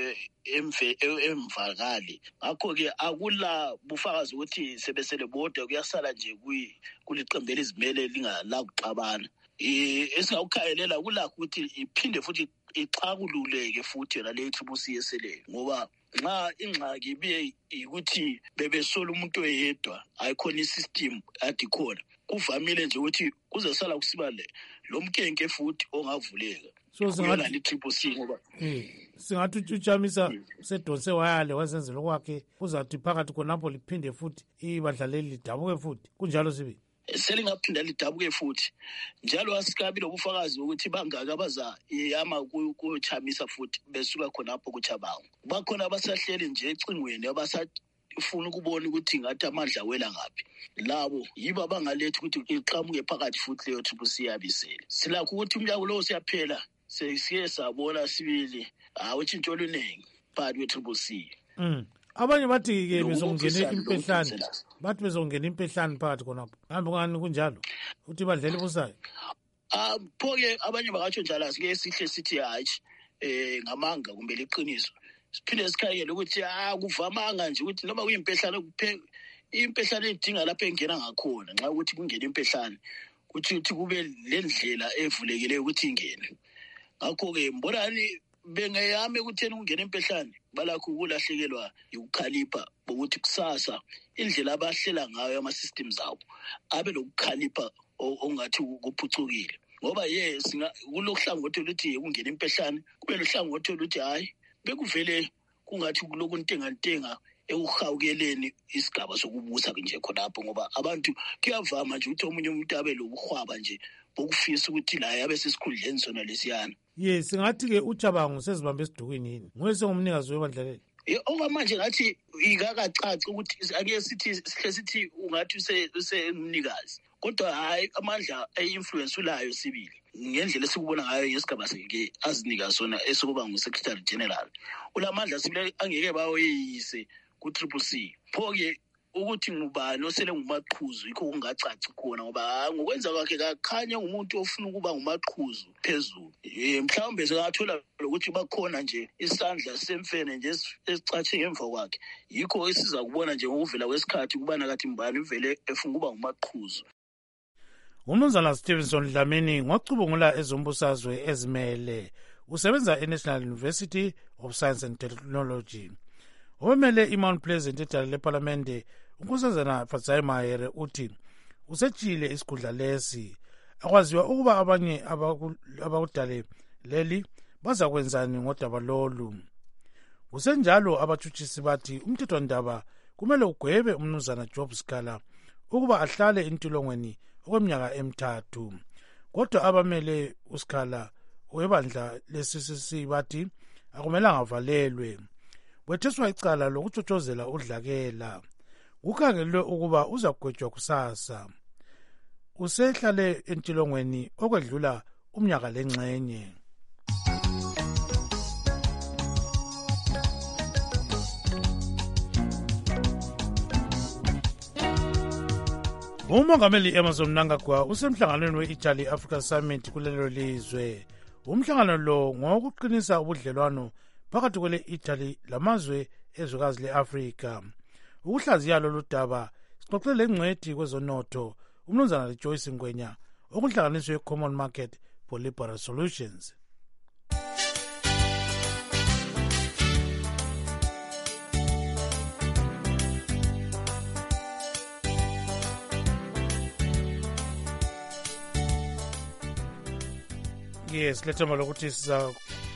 Speaker 7: emve emvakali ngakho-ke akula bufakazi ukuthi sebesele bodwa kuyasala nje kuliqembu elizimele lingala kuxabana um esingakukhayelela kulakho ukuthi iphinde futhi ixakululeke futhi yona le Triple C eseleyo ngoba nxa ingxaki ibiye ukuthi bebesola umuntu oyedwa ayikhona isystem adi khona kuvamile nje ukuthi kuzesala kusiba lo mkenke futhi ongavuleka
Speaker 4: so
Speaker 7: singathi li-Triple C ngoba
Speaker 4: singathi uChamisa sedonse wayale wazenzela okwakhe kuzathi phakathi khonapho liphinde futhi ibandla leli lidabuke futhi kunjalo sibi
Speaker 7: selingaphinda lidabuke futhi njalo asikabi lobufakazi ukuthi bangaka baza yama kuChamisa futhi besuka khonapho kuChabangu bakhona abasahleli nje ecingweni abasafuna ukubona ukuthi ngathi amandla wela ngaphi labo yiba bangalethi ukuthi iqhamuke phakathi futhi leyo Triple C yabisele silakho ukuthi umnyaka lo siyaphela sesiye sabona sibili hawu utshintsho oluningi phakathi kwe-Triple C.
Speaker 4: Mm. Abanye bathi ke bezongena impehlane bathi bezongena impehlane phakathi khonapho hambe ngani kunjalo uthi badlela busayo
Speaker 7: ah phoke abanye bakatsho njalo asike sihle sithi hayi eh ngamanga kumbe liqiniso siphinde sikhayele ukuthi ah kuvamanga nje ukuthi noma kuyimpehlane kuphela impehlane idinga lapho engena ngakhona nxa ukuthi kungena impehlane kuthi ukuthi kube lendlela evulekile ukuthi ingene ngakho ke mbonani bengeyame ekutheni kungena empehlane balakho ukulahlekelwa ukukhalipha ukuthi kusasa indlela abahlela ngayo ama-systems abo abe lokukhalipha ongathi kuphucukile ngoba yes kulohlangothi oluthi kungena empehlane kube lohlangothi oluthi hayi bekuvele kungathi kuloko ntengantenga ekuhawukeleni isigaba sokubusa nje khonapho ngoba abantu kuyavama nje ukuthi omunye umuntu abe lobuhwaba nje bokufisa ukuthi la yabe sesikhundleni sona lesiyana.
Speaker 4: Yes, singathi ke uCabango sezibambe esidukweni yini nguyese ngumnikazi webandla leli.
Speaker 7: Okwamanje ngathi ikakacaci ukuthi ake sithi sihle sithi ungathi usemnikazi kodwa hayi amandla e-influence ulayo sibili ngendlela esikubona ngayo ngesigaba sike azinika sona esokuba ngu-secretary general ulamandla sibili angeke bawoyise ku-triple C pho-ke ukuthi ngubani osele ngumaqhuzu yikho kungacaci khona ngoba ngokwenza kwakhe kakhanya ngumuntu ofuna ukuba ngumaqhuzu phezulu um mhlawumbe singathola lokuthi bakhona nje isandla semfene nje esicatshe ngemva kwakhe yikho esiza kubona nje ngokuvela kwesikhathi kubana kathi mbani uvele efuna ukuba ngumaqhuzu.
Speaker 4: Umnumzana Stevenson Dlamini ngocubungula ezombusazwe ezimele usebenza e-National University of Science and Technology. Omele iMount Pleasant edala leParlamente unkosazana Fatsai Mahere uthi usetshile isikhundla lesi akwaziwa ukuba abanye abakudale leli baza kwenzani ngodaba lolu. Kusenjalo abathutshisi bathi umthethwandaba kumele ugwebe umnumzana Job Sikhala ukuba ahlale entolongweni okweminyaka emithathu kodwa abamele uSikhala webandla lesi C bathi akumelanga avalelwe. Wetheswa icala lokutshotshozela udlakela kukhangelwe ukuba uzagwetshwa kusasa. Usehlale entolongweni okwedlula umnyaka lengxenye. Umongameli Emmerson Mnangagwa usemhlanganweni we-Italy Africa Summit kulelo lizwe. Umhlangano lo ngokuqinisa ubudlelwano phakathi kwele-Italy lamazwe ezwekazi le-Afrika. Ukuhlaziya lolu daba sixoxele lengcwethi kwezonotho umnumzana Joyce Ngwenya okuhlanganiswe Common Market for Liberal Solutions. Yes, lethemba lokuthi siza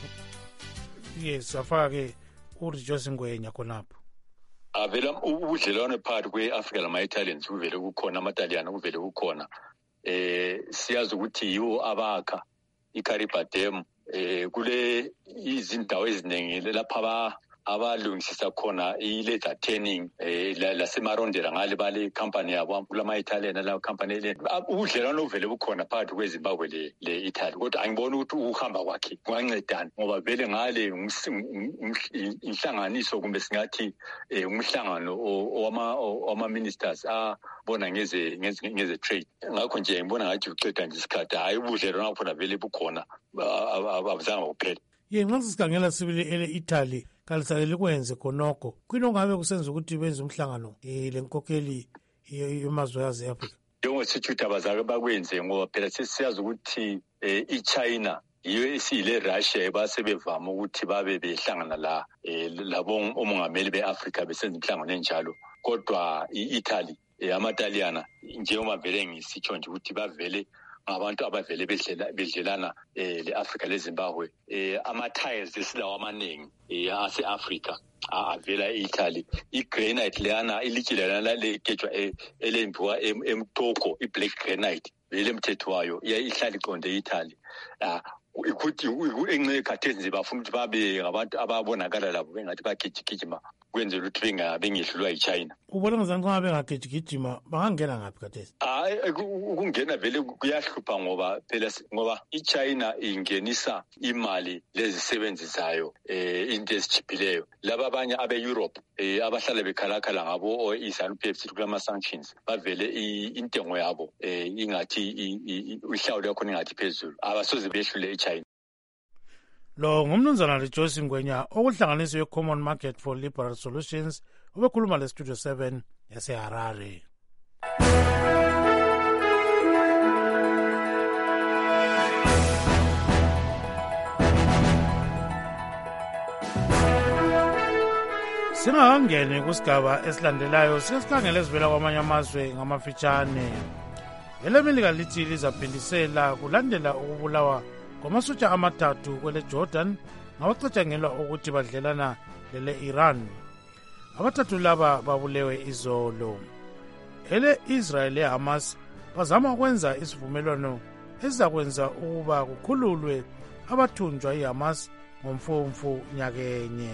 Speaker 4: yes afaka ke uRejoice Ngwenya khonapho.
Speaker 8: Avela ubudlelwano phakathi kwe-Africa lama-Italians kuvele kukhona amaTaliyana kuvele kukhona eh siyazi ukuthi yiwo abakha iCariba Dam eh kule izindawo eziningi lapha abalungisisa khona i-leather tanning eh lasemarondela ngale bale company yabo kulama-Italian la company le ubudlelwano uvele bukhona phakathi kweZimbabwe le le-Italy kodwa angiboni ukuthi ukuhamba kwakhe kungancedana ngoba vele ngale inhlanganiso kumbe singathi umhlangano owama ministers abona ngeze ngeze trade ngakho nje ngibona ngathi uqeda nje isikhathi hayi ubudlelwano khona vele bukhona abazange kuphela.
Speaker 4: Ye nxa sikhangela sibili ele-Italy kalisalele kwenze khonokho kwino ngabe kusenza ukuthi benze umhlangano eh lenkokheli yemazwe yaze Africa
Speaker 8: yonke sithi abazake bakwenze ngoba phela sesiyazi ukuthi iChina yiyo esile Russia basebevama ukuthi babe behlangana la labo omongameli beAfrica besenza umhlangano enjalo kodwa iItaly amaTaliyana njengoba vele ngisitsho nje ukuthi bavele abantu abavele bedlela bedlelana leAfrica leZimbabwe ama tiles esilawo amaningi ase-Africa avela eItaly igranite leyana ilitshilana legejwa elenziwa eMtoko iblack granite vele emthetho wayo ihlala iqonde eItaly ukuthi enxe khathezi bafuna ukuthi babe ngabantu ababonakala labo bengathi bagijigijima kwenzela ukuthi bengehlulwa yiChina.
Speaker 4: Ubona ngizani ngoba bengagijigijima bangangena ngaphi khathezi?
Speaker 8: Hayi ukungena vele kuyahlupha ngoba phela ngoba iChina ingenisa imali lezisebenzisayo eh into esichiphileyo laba abanye abe-Europe eh abahlala bekhalakhala ngabo o-Eastern P F C kulama sanctions bavele intengo yabo eh ingathi ihlawulo yakho ingathi phezulu abasoze behlule iChina.
Speaker 4: Lo ngumnumzana Rejoice Ngwenya okuhlanganiswe Common Market for Liberal Solutions obekhuluma le Studio seven yaseHarare. Singakangeni kusigaba esilandelayo siyasikhangela ezivela kwamanye amazwe ngamafitshane. EleMelika lithi lizaphindisela kulandela ukubulawa kwamasotsha amathathu kwele Jordan ngabacatshangelwa ukuthi badlelana lele Iran. Abathathu laba babulewe izolo. Ele Israel leHamas bazama ukwenza isivumelwano ezizakwenza ukuba kukhululwe abathunjwa iHamas ngomfumfu nyakenye.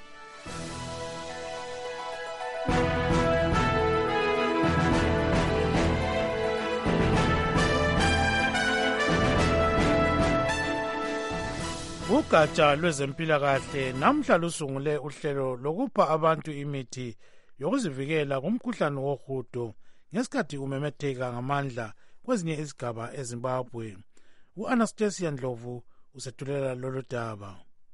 Speaker 4: Ugatsha lwezempilakahle namhla lusungule uhlelo lokupha abantu imithi yokuzivikela kumkhuhlane wohudo ngesikhathi umemetheka ngamandla kwezinye izigaba eZimbabwe. U-Anastasia Ndlovu usethulela lolu daba.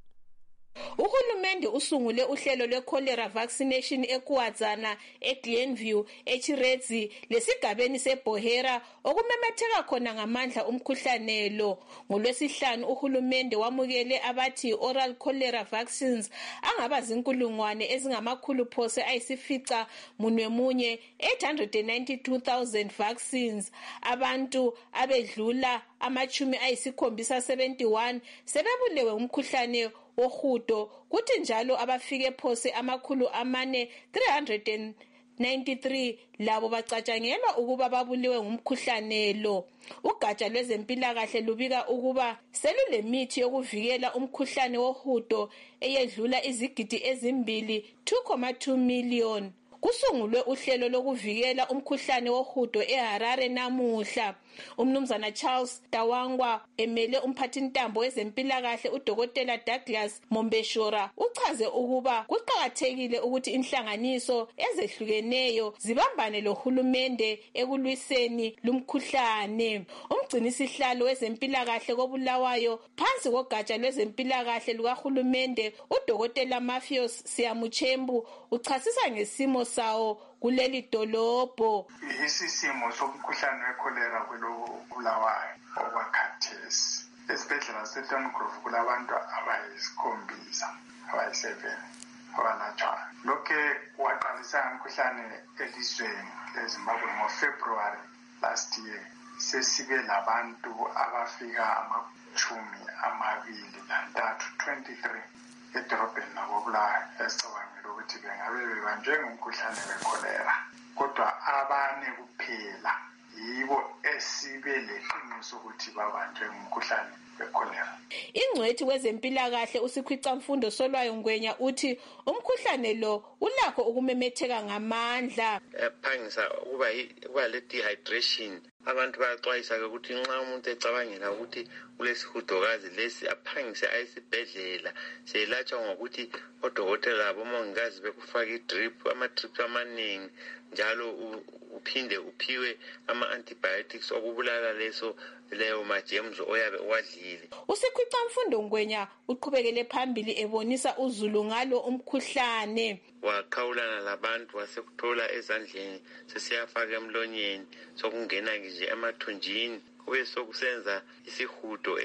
Speaker 9: Uhulumende usungule uhlelo lwe-cholera vaccination eKuwadzana, eGlenview, eChiredzi lesigabeni seBohera okumemetheka khona ngamandla umkhuhlane lo. NgoLwesihlanu uhulumende wamukele abathi oral cholera vaccines angaba zinkulungwane ezingamakhulu phose ayisifica munwe munye eight hundred ninety-two thousand vaccines. Abantu abedlula amachumi ayisikhombisa seventy-one sebebulewe umkhuhlane wohudo, kuthi njalo abafike phose amakhulu amane three hundred ninety-three labo bacatshangelwa ukuba babuliwe ngumkhuhlane lo. Ugatsha lwezempilakahle lubika ukuba selulemithi yokuvikela umkhuhlane wohudo eyedlula izigidi ezimbili two point two million. Kusungulwe uhlelo lokuvikela umkhuhlane wohudo eHarare namuhla. Umnumzana Charles Tawangwa emele umphathintambo wezempilakahle uDokotela Douglas Mombeshora uchaze ukuba kuqakathekile ukuthi inhlanganiso ezehlukeneyo zibambane lohulumende ekulwiseni lumkhuhlane. Umgcinisihlalo wezempilakahle koBulawayo phansi kogatsha lwezempilakahle lukahulumende uDokotela Matthews Siyamuchembu uchasisa ngesimo sawo kuleli dolobho.
Speaker 16: Isisimo somkhuhlane wecholera kuloBulawayo okwakhathesi. Esibhedlela seTongrove kulabantu abayisikhombisa abayi-seven abalatshwayo. Lokhe waqalisa umkhuhlane elizweni leZimbabwe ngoFebruary last year. Sesibe labantu abafika amachumi amabili nantathu twenty-three edorobheni lakoBulawayo esicabangela ukuthi bengabe bebanjwe ngumkhuhlane wecholera. Kodwa abane kuphela yibo esibe leqiniso ukuthi babanjwe ngumkhuhlane wecholera.
Speaker 9: Ingcwethi wezempilakahle uSikhwicamfundo Solwayo Ngwenya uthi umkhuhlane lo ulakho ukumemetheka ngamandla.
Speaker 10: Ephangisa ukuba kuba le dehydration. Abantu bayaxwayisa ukuthi nxa umuntu ecabangela ukuthi kulesihudokazi lesi aphangise ayesibhedlela seyelatshwa ngokuthi odokotela labomongikazi bekufaka idrip ama-drip amaningi njalo uphinde uphiwe ama-antibiotics okubulala leso leyo majems oyabe uwadlile.
Speaker 9: uSikhwicamfundo Ngwenya uqhubekele phambili ebonisa uzulu ngalo umkhuhlane.
Speaker 10: Wakhawulana labantu wasekuthola ezandleni sesiyafaka emlonyeni sokungena nje emathunjini kube sokusenza isihudo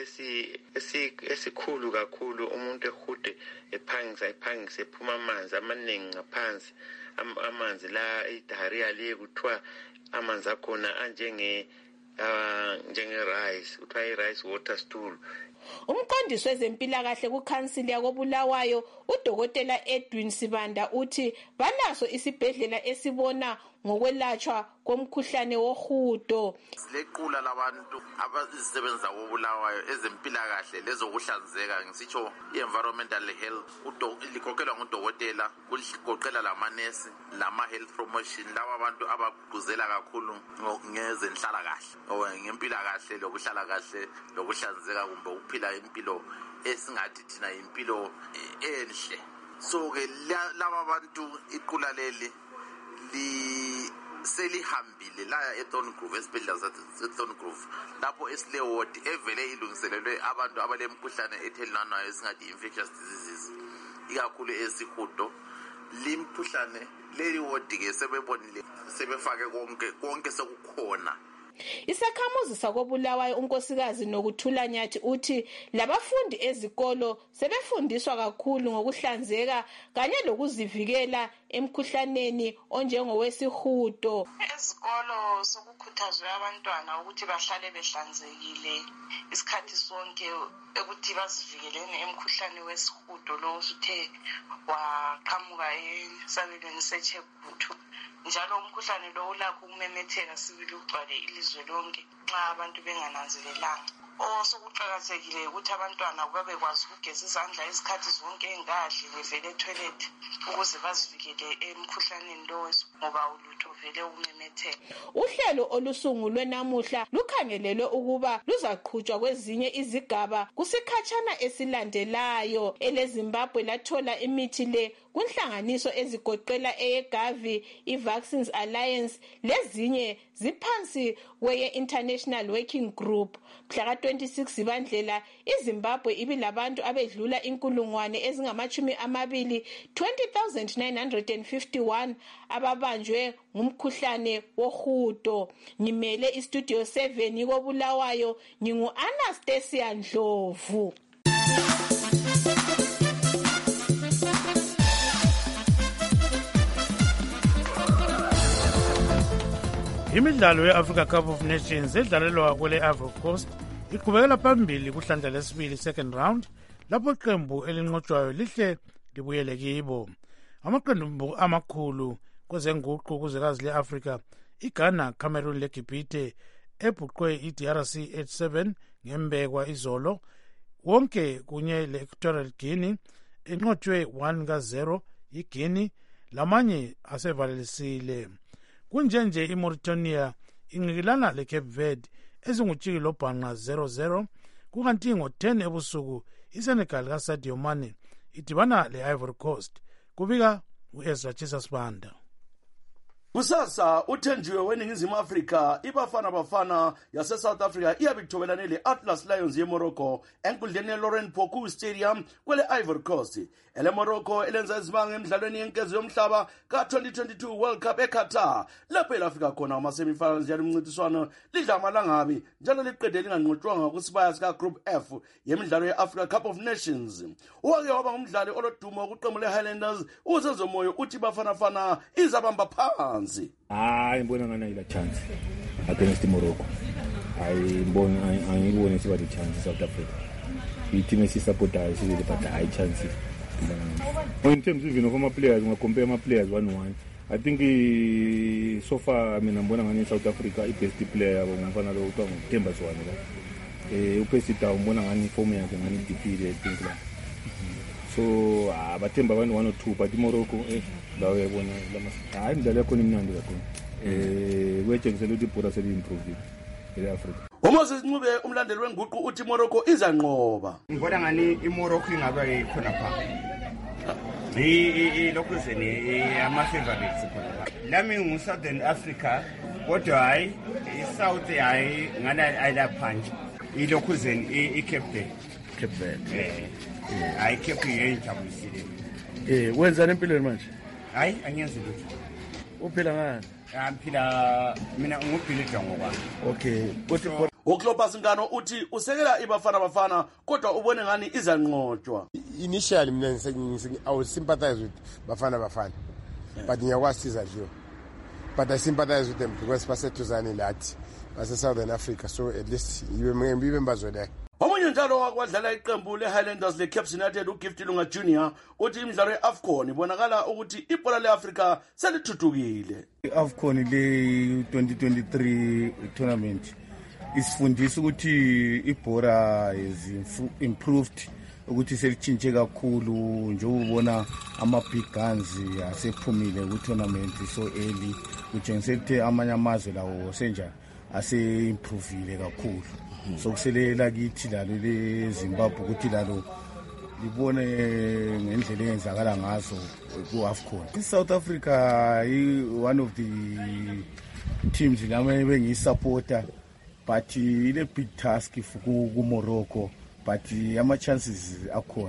Speaker 10: esikhulu kakhulu. Umuntu ehude ephangisa ephangisa ephuma amanzi amaningi ngaphansi. Amanzi la idiarrhea liye kuthiwa amanzi akhona anjenge uh, njenge rice, kuthiwa i-rice water stool.
Speaker 9: Umqondisi wezempilakahle kuKhansili yakoBulawayo uDokotela Edwin Sibanda uthi banaso isibhedlela esibona ngokwelatshwa komkhuhlane wohudo.
Speaker 23: Silequla labantu abazisebenza koBulawayo ezempilakahle lezokuhlanzeka ngisitsho i-environmental health likhokelwa ngudokotela kugoqela lamanesi lama-health promotion laba abantu abagqugquzela kakhulu ngezenhlalakahle ngempilakahle lokuhlala kahle lokuhlanzeka kumbe ukuphila impilo esingathi thina impilo enhle. So-ke laba bantu iqula leli li selihambile la eThorngrove esibhedlela seThorngrove lapho esile ward evele ilungiselelwe abantu abalemkhuhlane ethelelanayo esingathi infectious diseases ikakhulu esihudo. Limkhuhlane leli ward ke sebebonile sebefake konke konke sekukhona.
Speaker 9: Isakhamuzi sakobulawayo unkosikazi Nokuthula Nyathi uthi labafundi ezikolo sebefundiswa kakhulu ngokuhlanzeka kanye lokuzivikela emkhuhlaneni onjengowesihudo.
Speaker 6: Ezikolo sokukhuthazwe abantwana ukuthi bahlale behlanzekile isikhathi sonke ukuthi bazivikeleni emkhuhlane wesihudo lo usuthe waqhamuka esabelweni seChegutu. Njalo umkhuhlane lo ulakho ukumemetheka sibili ugcwale ilizwe lonke nxa abantu bengananzelelanga. Osokuqakathekile ukuthi abantwana babekwazi ukugeza izandla isikhathi zonke engadli bevele etoilet ukuze bazivikele emkhuhlaneni lo ngoba ulutho vele ukumemetheka.
Speaker 9: Uhlelo olusungulwe namuhla lukhangelelwe ukuba luzaqhutshwa kwezinye izigaba kusikhatshana esilandelayo. EleZimbabwe lathola imithi le kunhlanganiso ezigoqela eyeGavi, iVaccines Alliance lezinye ziphansi kweye International Working Group. Mhla twenty-six Zibandlela iZimbabwe ibilabantu abedlula inkulungwane ezingamachumi amabili twenty thousand nine hundred fifty-one ababanjwe ngumkhuhlane wohudo. Ngimele istudio seven kobulawayo ngingu Anastasia Ndlovu.
Speaker 4: Imidlalo ye-Africa Cup of Nations edlalelwa kwele Ivory Coast iqhubekela phambili kuhlandla lesibili second round lapho iqembu elinqotshwayo lihle libuyele kibo. Amaqembu amakhulu kwezenguqu kuzwekazi le-Afrika iGhana, Cameroon leGibhithe ebhuqwe i-D R C eight seven ngembekwa izolo, wonke kunye le-Equatorial Guinea enqotshwe one ka zero iGuinea lamanye asevalelisile. Kunjenje iMauritania inqikilana leCape Verde ezingutshiki lobhanqa zero zero, kukanti ngo-ten ebusuku iSenegal kaSadio Mane idibana le-Ivory Coast. Kubika u-Ezra Chisasbanda.
Speaker 11: Kusasa uthenjiwe weningizimu Afrika iBafana Bafana yase South Africa iyabithobelane le-Atlas Lions yeMorocco enkundleni ye-Laurent Pokou Stadium kwele Ivory Coast. Ele Morocco elenza izibanga emidlalweni yenkezo yomhlaba ka-twenty twenty-two World Cup eQatar lapho elafika khona ama-semifinals yalo mncintiswano lidla amalangabi njalo liqede linganqotshwanga kusibaya sika-Group F yemidlalo ye-Africa Cup of Nations. Wake waba ngumdlali olodumo kuqembu le-Highlanders uZenzomoyo uthi iBafana Bafana izabamba phansi.
Speaker 12: Hayi ngibona ngana ila chance against Morocco. Hayi ngibona angibone siba the chance South Africa. I-team esisupportayo sizile but high chances. In terms even of my players, when I compare my players one one, I think uh, so far I mean I'm born in South Africa, the best player ngumfana lo utwa Themba Zwane. Eh upesita umbona ngani form yakhe ngani defeated things like. So abathemba abantu one or two but Morocco eh lawo yabona lama hayi indlela yakho imnandi kakhulu. Eh wethengisela ukuthi ibhola seli improve e-Africa.
Speaker 11: uMoses Ncube umlandeli wenguqu uthi Morocco izanqoba.
Speaker 24: Ngibona ngani iMorocco ingaba ikhona pha. I lokho zeni ama favorites khona. Lami ngu Southern Africa kodwa hayi iSouth hayi ngana ayila punch. Ilokho zeni iCape Verde.
Speaker 12: Cape Verde.
Speaker 24: Eh hayi Cape yenjabulisile.
Speaker 12: Eh wenzani empilweni manje?
Speaker 24: Hayi angiyenzi lutho.
Speaker 12: Uphila ngani?
Speaker 24: Ngiphila mina ngubhilidwa ngokwami.
Speaker 12: Okay. Uthi
Speaker 11: uClobus Ngano uthi usekela iBafana Bafana kodwa ubone ngani izanqotshwa.
Speaker 25: Initially mina I would sympathize with Bafana Bafana but ngiyawasiza nje. But I sympathize with them because basetuzane lathi base Southern Africa, so at least yibe mbazwe la.
Speaker 11: Omunye njalo wakwadlala iqembu le-Highlanders le-Caps United uGift Lunga Junior uthi imidlalo ye-AFCON ibonakala ukuthi ibhola le-Afrika selithuthukile.
Speaker 12: I-AFCON le twenty twenty-three tournament isifundisa ukuthi ibhola is improved, ukuthi selitshintshe kakhulu nje ubona ama big guns asephumile ku tournament so early, kutshengisa ukuthi amanye amazwe lawo senja ase improvile kakhulu. So kuselela kithi lalo leZimbabwe ukuthi lalo libone ngendlela eyenzakala ngazo ku-AFCON. ISouth Africa is one of the teams lami bengiyisupporter but ile big task ku Morocco but ama chances akhona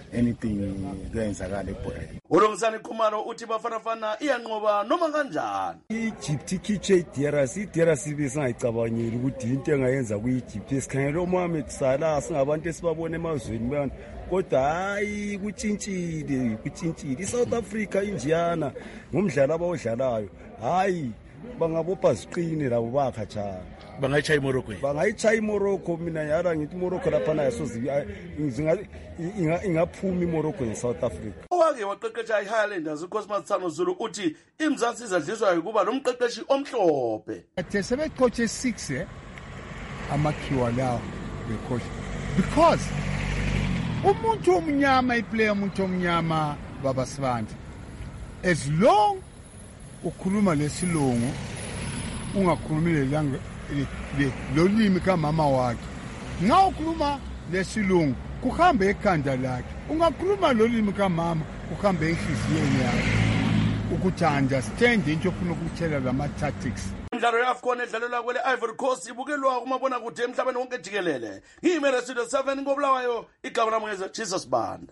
Speaker 12: anything kuyenzakala ebhoreni.
Speaker 11: Ulungisani Khumalo uthi Bafanafana iyanqoba noma kanjani.
Speaker 13: I-Egypt ikhiche i-D R C, i-D R C besingayicabangeli ukuthi into engayenza ku-Egypt esikhangela uMohamed Salah singabantu esibabona emazweni bana kodwa hayi kutshintshile kutshintshile iSouth Africa injiyana ngomdlalo abawudlalayo hayi bangabopha ziqine labo bakhatshana
Speaker 11: bangayitshaya iMorocco
Speaker 13: bangayitshaya iMorocco mina yara ngithi iMorocco lapha nayo sozi ingaphuma iMorocco eSouth Africa.
Speaker 11: Owake waqeqesha iHighlanders uCosmas Zulu uthi iMzansi izadliswa ukuba lo mqeqeshi omhlophe.
Speaker 14: Athe sebecoache six eh amakhiwa lawo becoach because umuntu omnyama iplayer umuntu omnyama baba Sibanda as long ukhuluma lesilungu ungakhulumi lelanga lolimi kamama wakhe nxa ukhuluma lesilungu kuhambe ekhanda lakhe ungakhuluma lolimi kamama kuhambe enhliziyweni yakhe ukuthi understand into ofuna ukutshela lama tactics.
Speaker 11: Imidlalo yaFCON edlalelwa kwele Ivory Coast ibukelwa kumabona kude emhlabeni wonke jikelele. Ngiyimele Studio seven ngobulawayo igama lami ngeze Jesus Banda.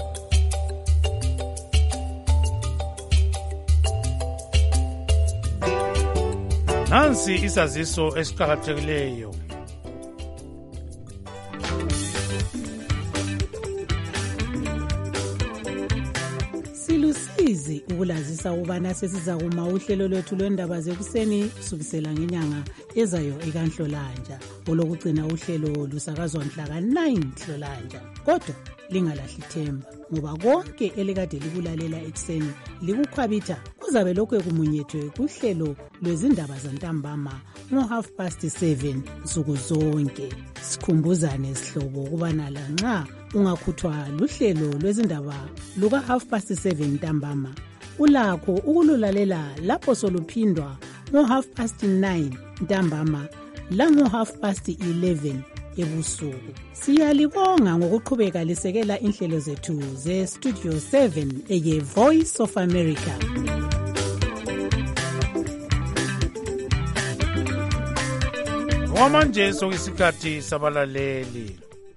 Speaker 4: Nansi isaziso esiqhakathekileyo.
Speaker 17: Silusizi ukulazisa ubana sesiza kuma uhlelo lwethu lwendaba zekuseni kusukisela ngenyanga ezayo ekanhlolanja. Olokugcina uhlelo lusakazwa mhla ka nine Nhlolanja. Kodwa lingalahli ithemba ngoba konke elikade likulalela ekseni likukhwabitha kuzabe lokho ekumunyethwe kuhlelo lwezindaba zantambama ngo half past seven nsuku zonke. Sikhumbuzane sihlobo ukubana la nxa ungakhuthwa luhlelo lwezindaba luka half past seven ntambama ulakho ukululalela lapho soluphindwa ngo half past nine ntambama la ngo half past eleven ebusuku. Siyalibonga ngokuqhubeka lisekela inhlelo zethu ze Studio seven eye Voice of America.
Speaker 4: Wamanje sokisikhathi sabalaleli.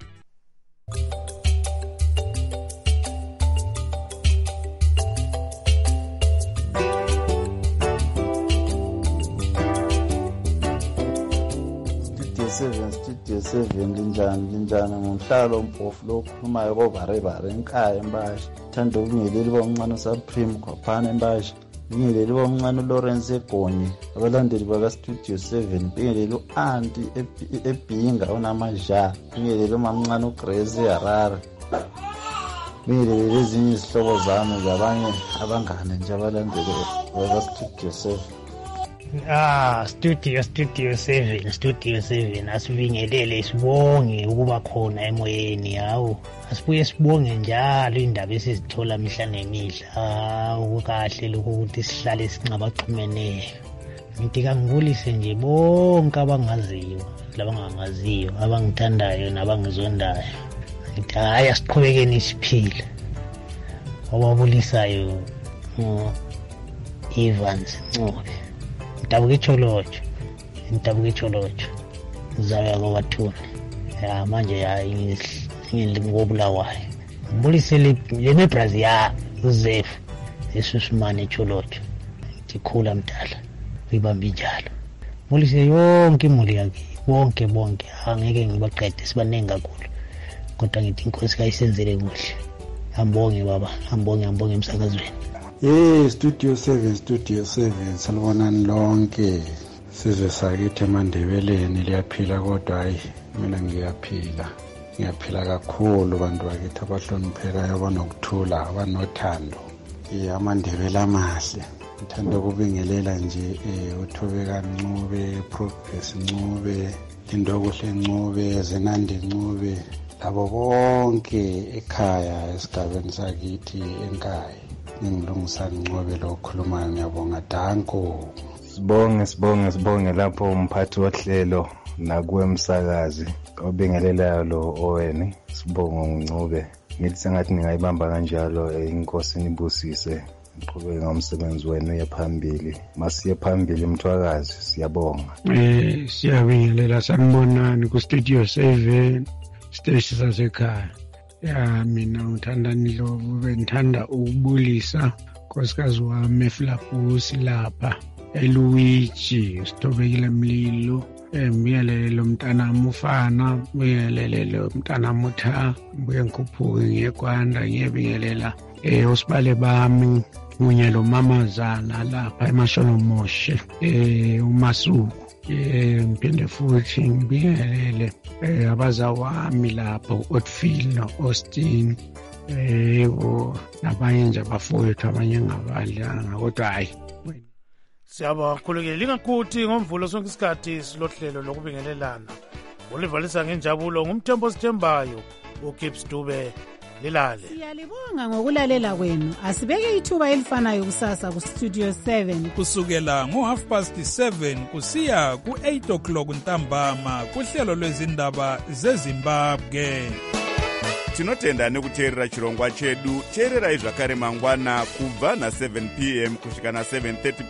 Speaker 18: seven Studio seven linjani linjani ngumhlalo mpofu lokhulumayo kovarebare enkaya embashi thanda ubingeleli bomncane Supreme kwaphana embashi bingeleli bomncane Lawrence Egonyi abalandeli baka Studio seven bingeleli uanti ebhinga onamaja bingeleli umamncane uGrace Harare bingeleli ezinye izihlobo zami zabanye abangane nje abalandeli baka Studio seven.
Speaker 19: Ah, Studio Studio seven Studio seven asibingelele sibonge ukuba khona emoyeni yawo asibuye sibonge njalo indaba esizithola mihla nemihla ukukahle lokho ukuthi sihlale sincabaxhumeneyo. Ngithi kangibulise nje bonke abangaziyo labangangaziyo abangithandayo nabangizondayo ngithi hayi asiqhubekeni siphila obabulisayo ngo Evans Ncube Ndabuka iCholotsho ndabuka iCholotsho zaya kwabathuna ya manje ya ngingobulawayo mbulise le le Brazil ya Joseph esusumane iCholotsho ndikhula mdala uyibamba njalo mbulise yonke imuli yakhe bonke bonke angeke ngibaqede sibanengi kakhulu kodwa ngithi inkosi kayisenzele kuhle ambonge baba ambonge ambonge emsakazweni.
Speaker 26: Eh Studio seven Studio seven salibonani lonke sizwe sakithi eMandebeleni liyaphila kodwa hayi mina ngiyaphila ngiyaphila kakhulu bantu bakithi abahloniphekayo abanokuthula abanothando eyaMandebele amahle ngithanda ukubingelela nje uThobeka Ncube Progress Ncube Indokuhle Ncube Zenandi Ncube labo bonke ekhaya esigabeni sakithi enkaya ngilungisani Ncube lokhulumayo ngiyabonga danko.
Speaker 27: Sibonge sibonge sibonge lapho umphathi wohlelo nakuwe umsakazi obingelelayo lo Owen sibonge uNcube ngithi sengathi ningayibamba kanjalo inkosi nibusise uqhubeke ngomsebenzi wenu yephambili masiye phambili mthwakazi siyabonga.
Speaker 28: Eh siyabingelela sanibonani ku Studio seven station sasekhaya
Speaker 26: Ya mina ngithanda Ndlovu, bengithanda ukubulisa nkosikazi wami eFlabusi lapha eLuigi Sithobekile Mlilo. Ngibiyelele lo mntanami ufana, ngibiyelele lo mntanami utha, ngibuye ngikhuphuke ngiyekwanda ngiyebingelela eh osibale bami kunye lo mamazana lapha eMashongomoshe eh uMasuku. Eh ngiphinde futhi ngibingelele eh abazawami lapho Otfield no Austin eh nabanye nje abafowethu abanye ngabadlanga kodwa hayi
Speaker 4: siyabonga kakhulu ke lingakuthi ngomvulo sonke isikhathi silohlelo lokubingelelana ulivalisa ngenjabulo ngumthembo sithembayo uGibbs Dube lilale.
Speaker 17: Siyalibonga ngokulalela kwenu. Asibeke ithuba elifanayo kusasa ku Studio seven
Speaker 1: kusukela ngo half past seven kusiya ku eight o'clock ntambama kuhlelo lwezindaba zeZimbabwe.
Speaker 2: Tinotenda nekuteerera chirongwa chedu. Teererai zvakare mangwana kubva na seven p m kusvika na seven thirty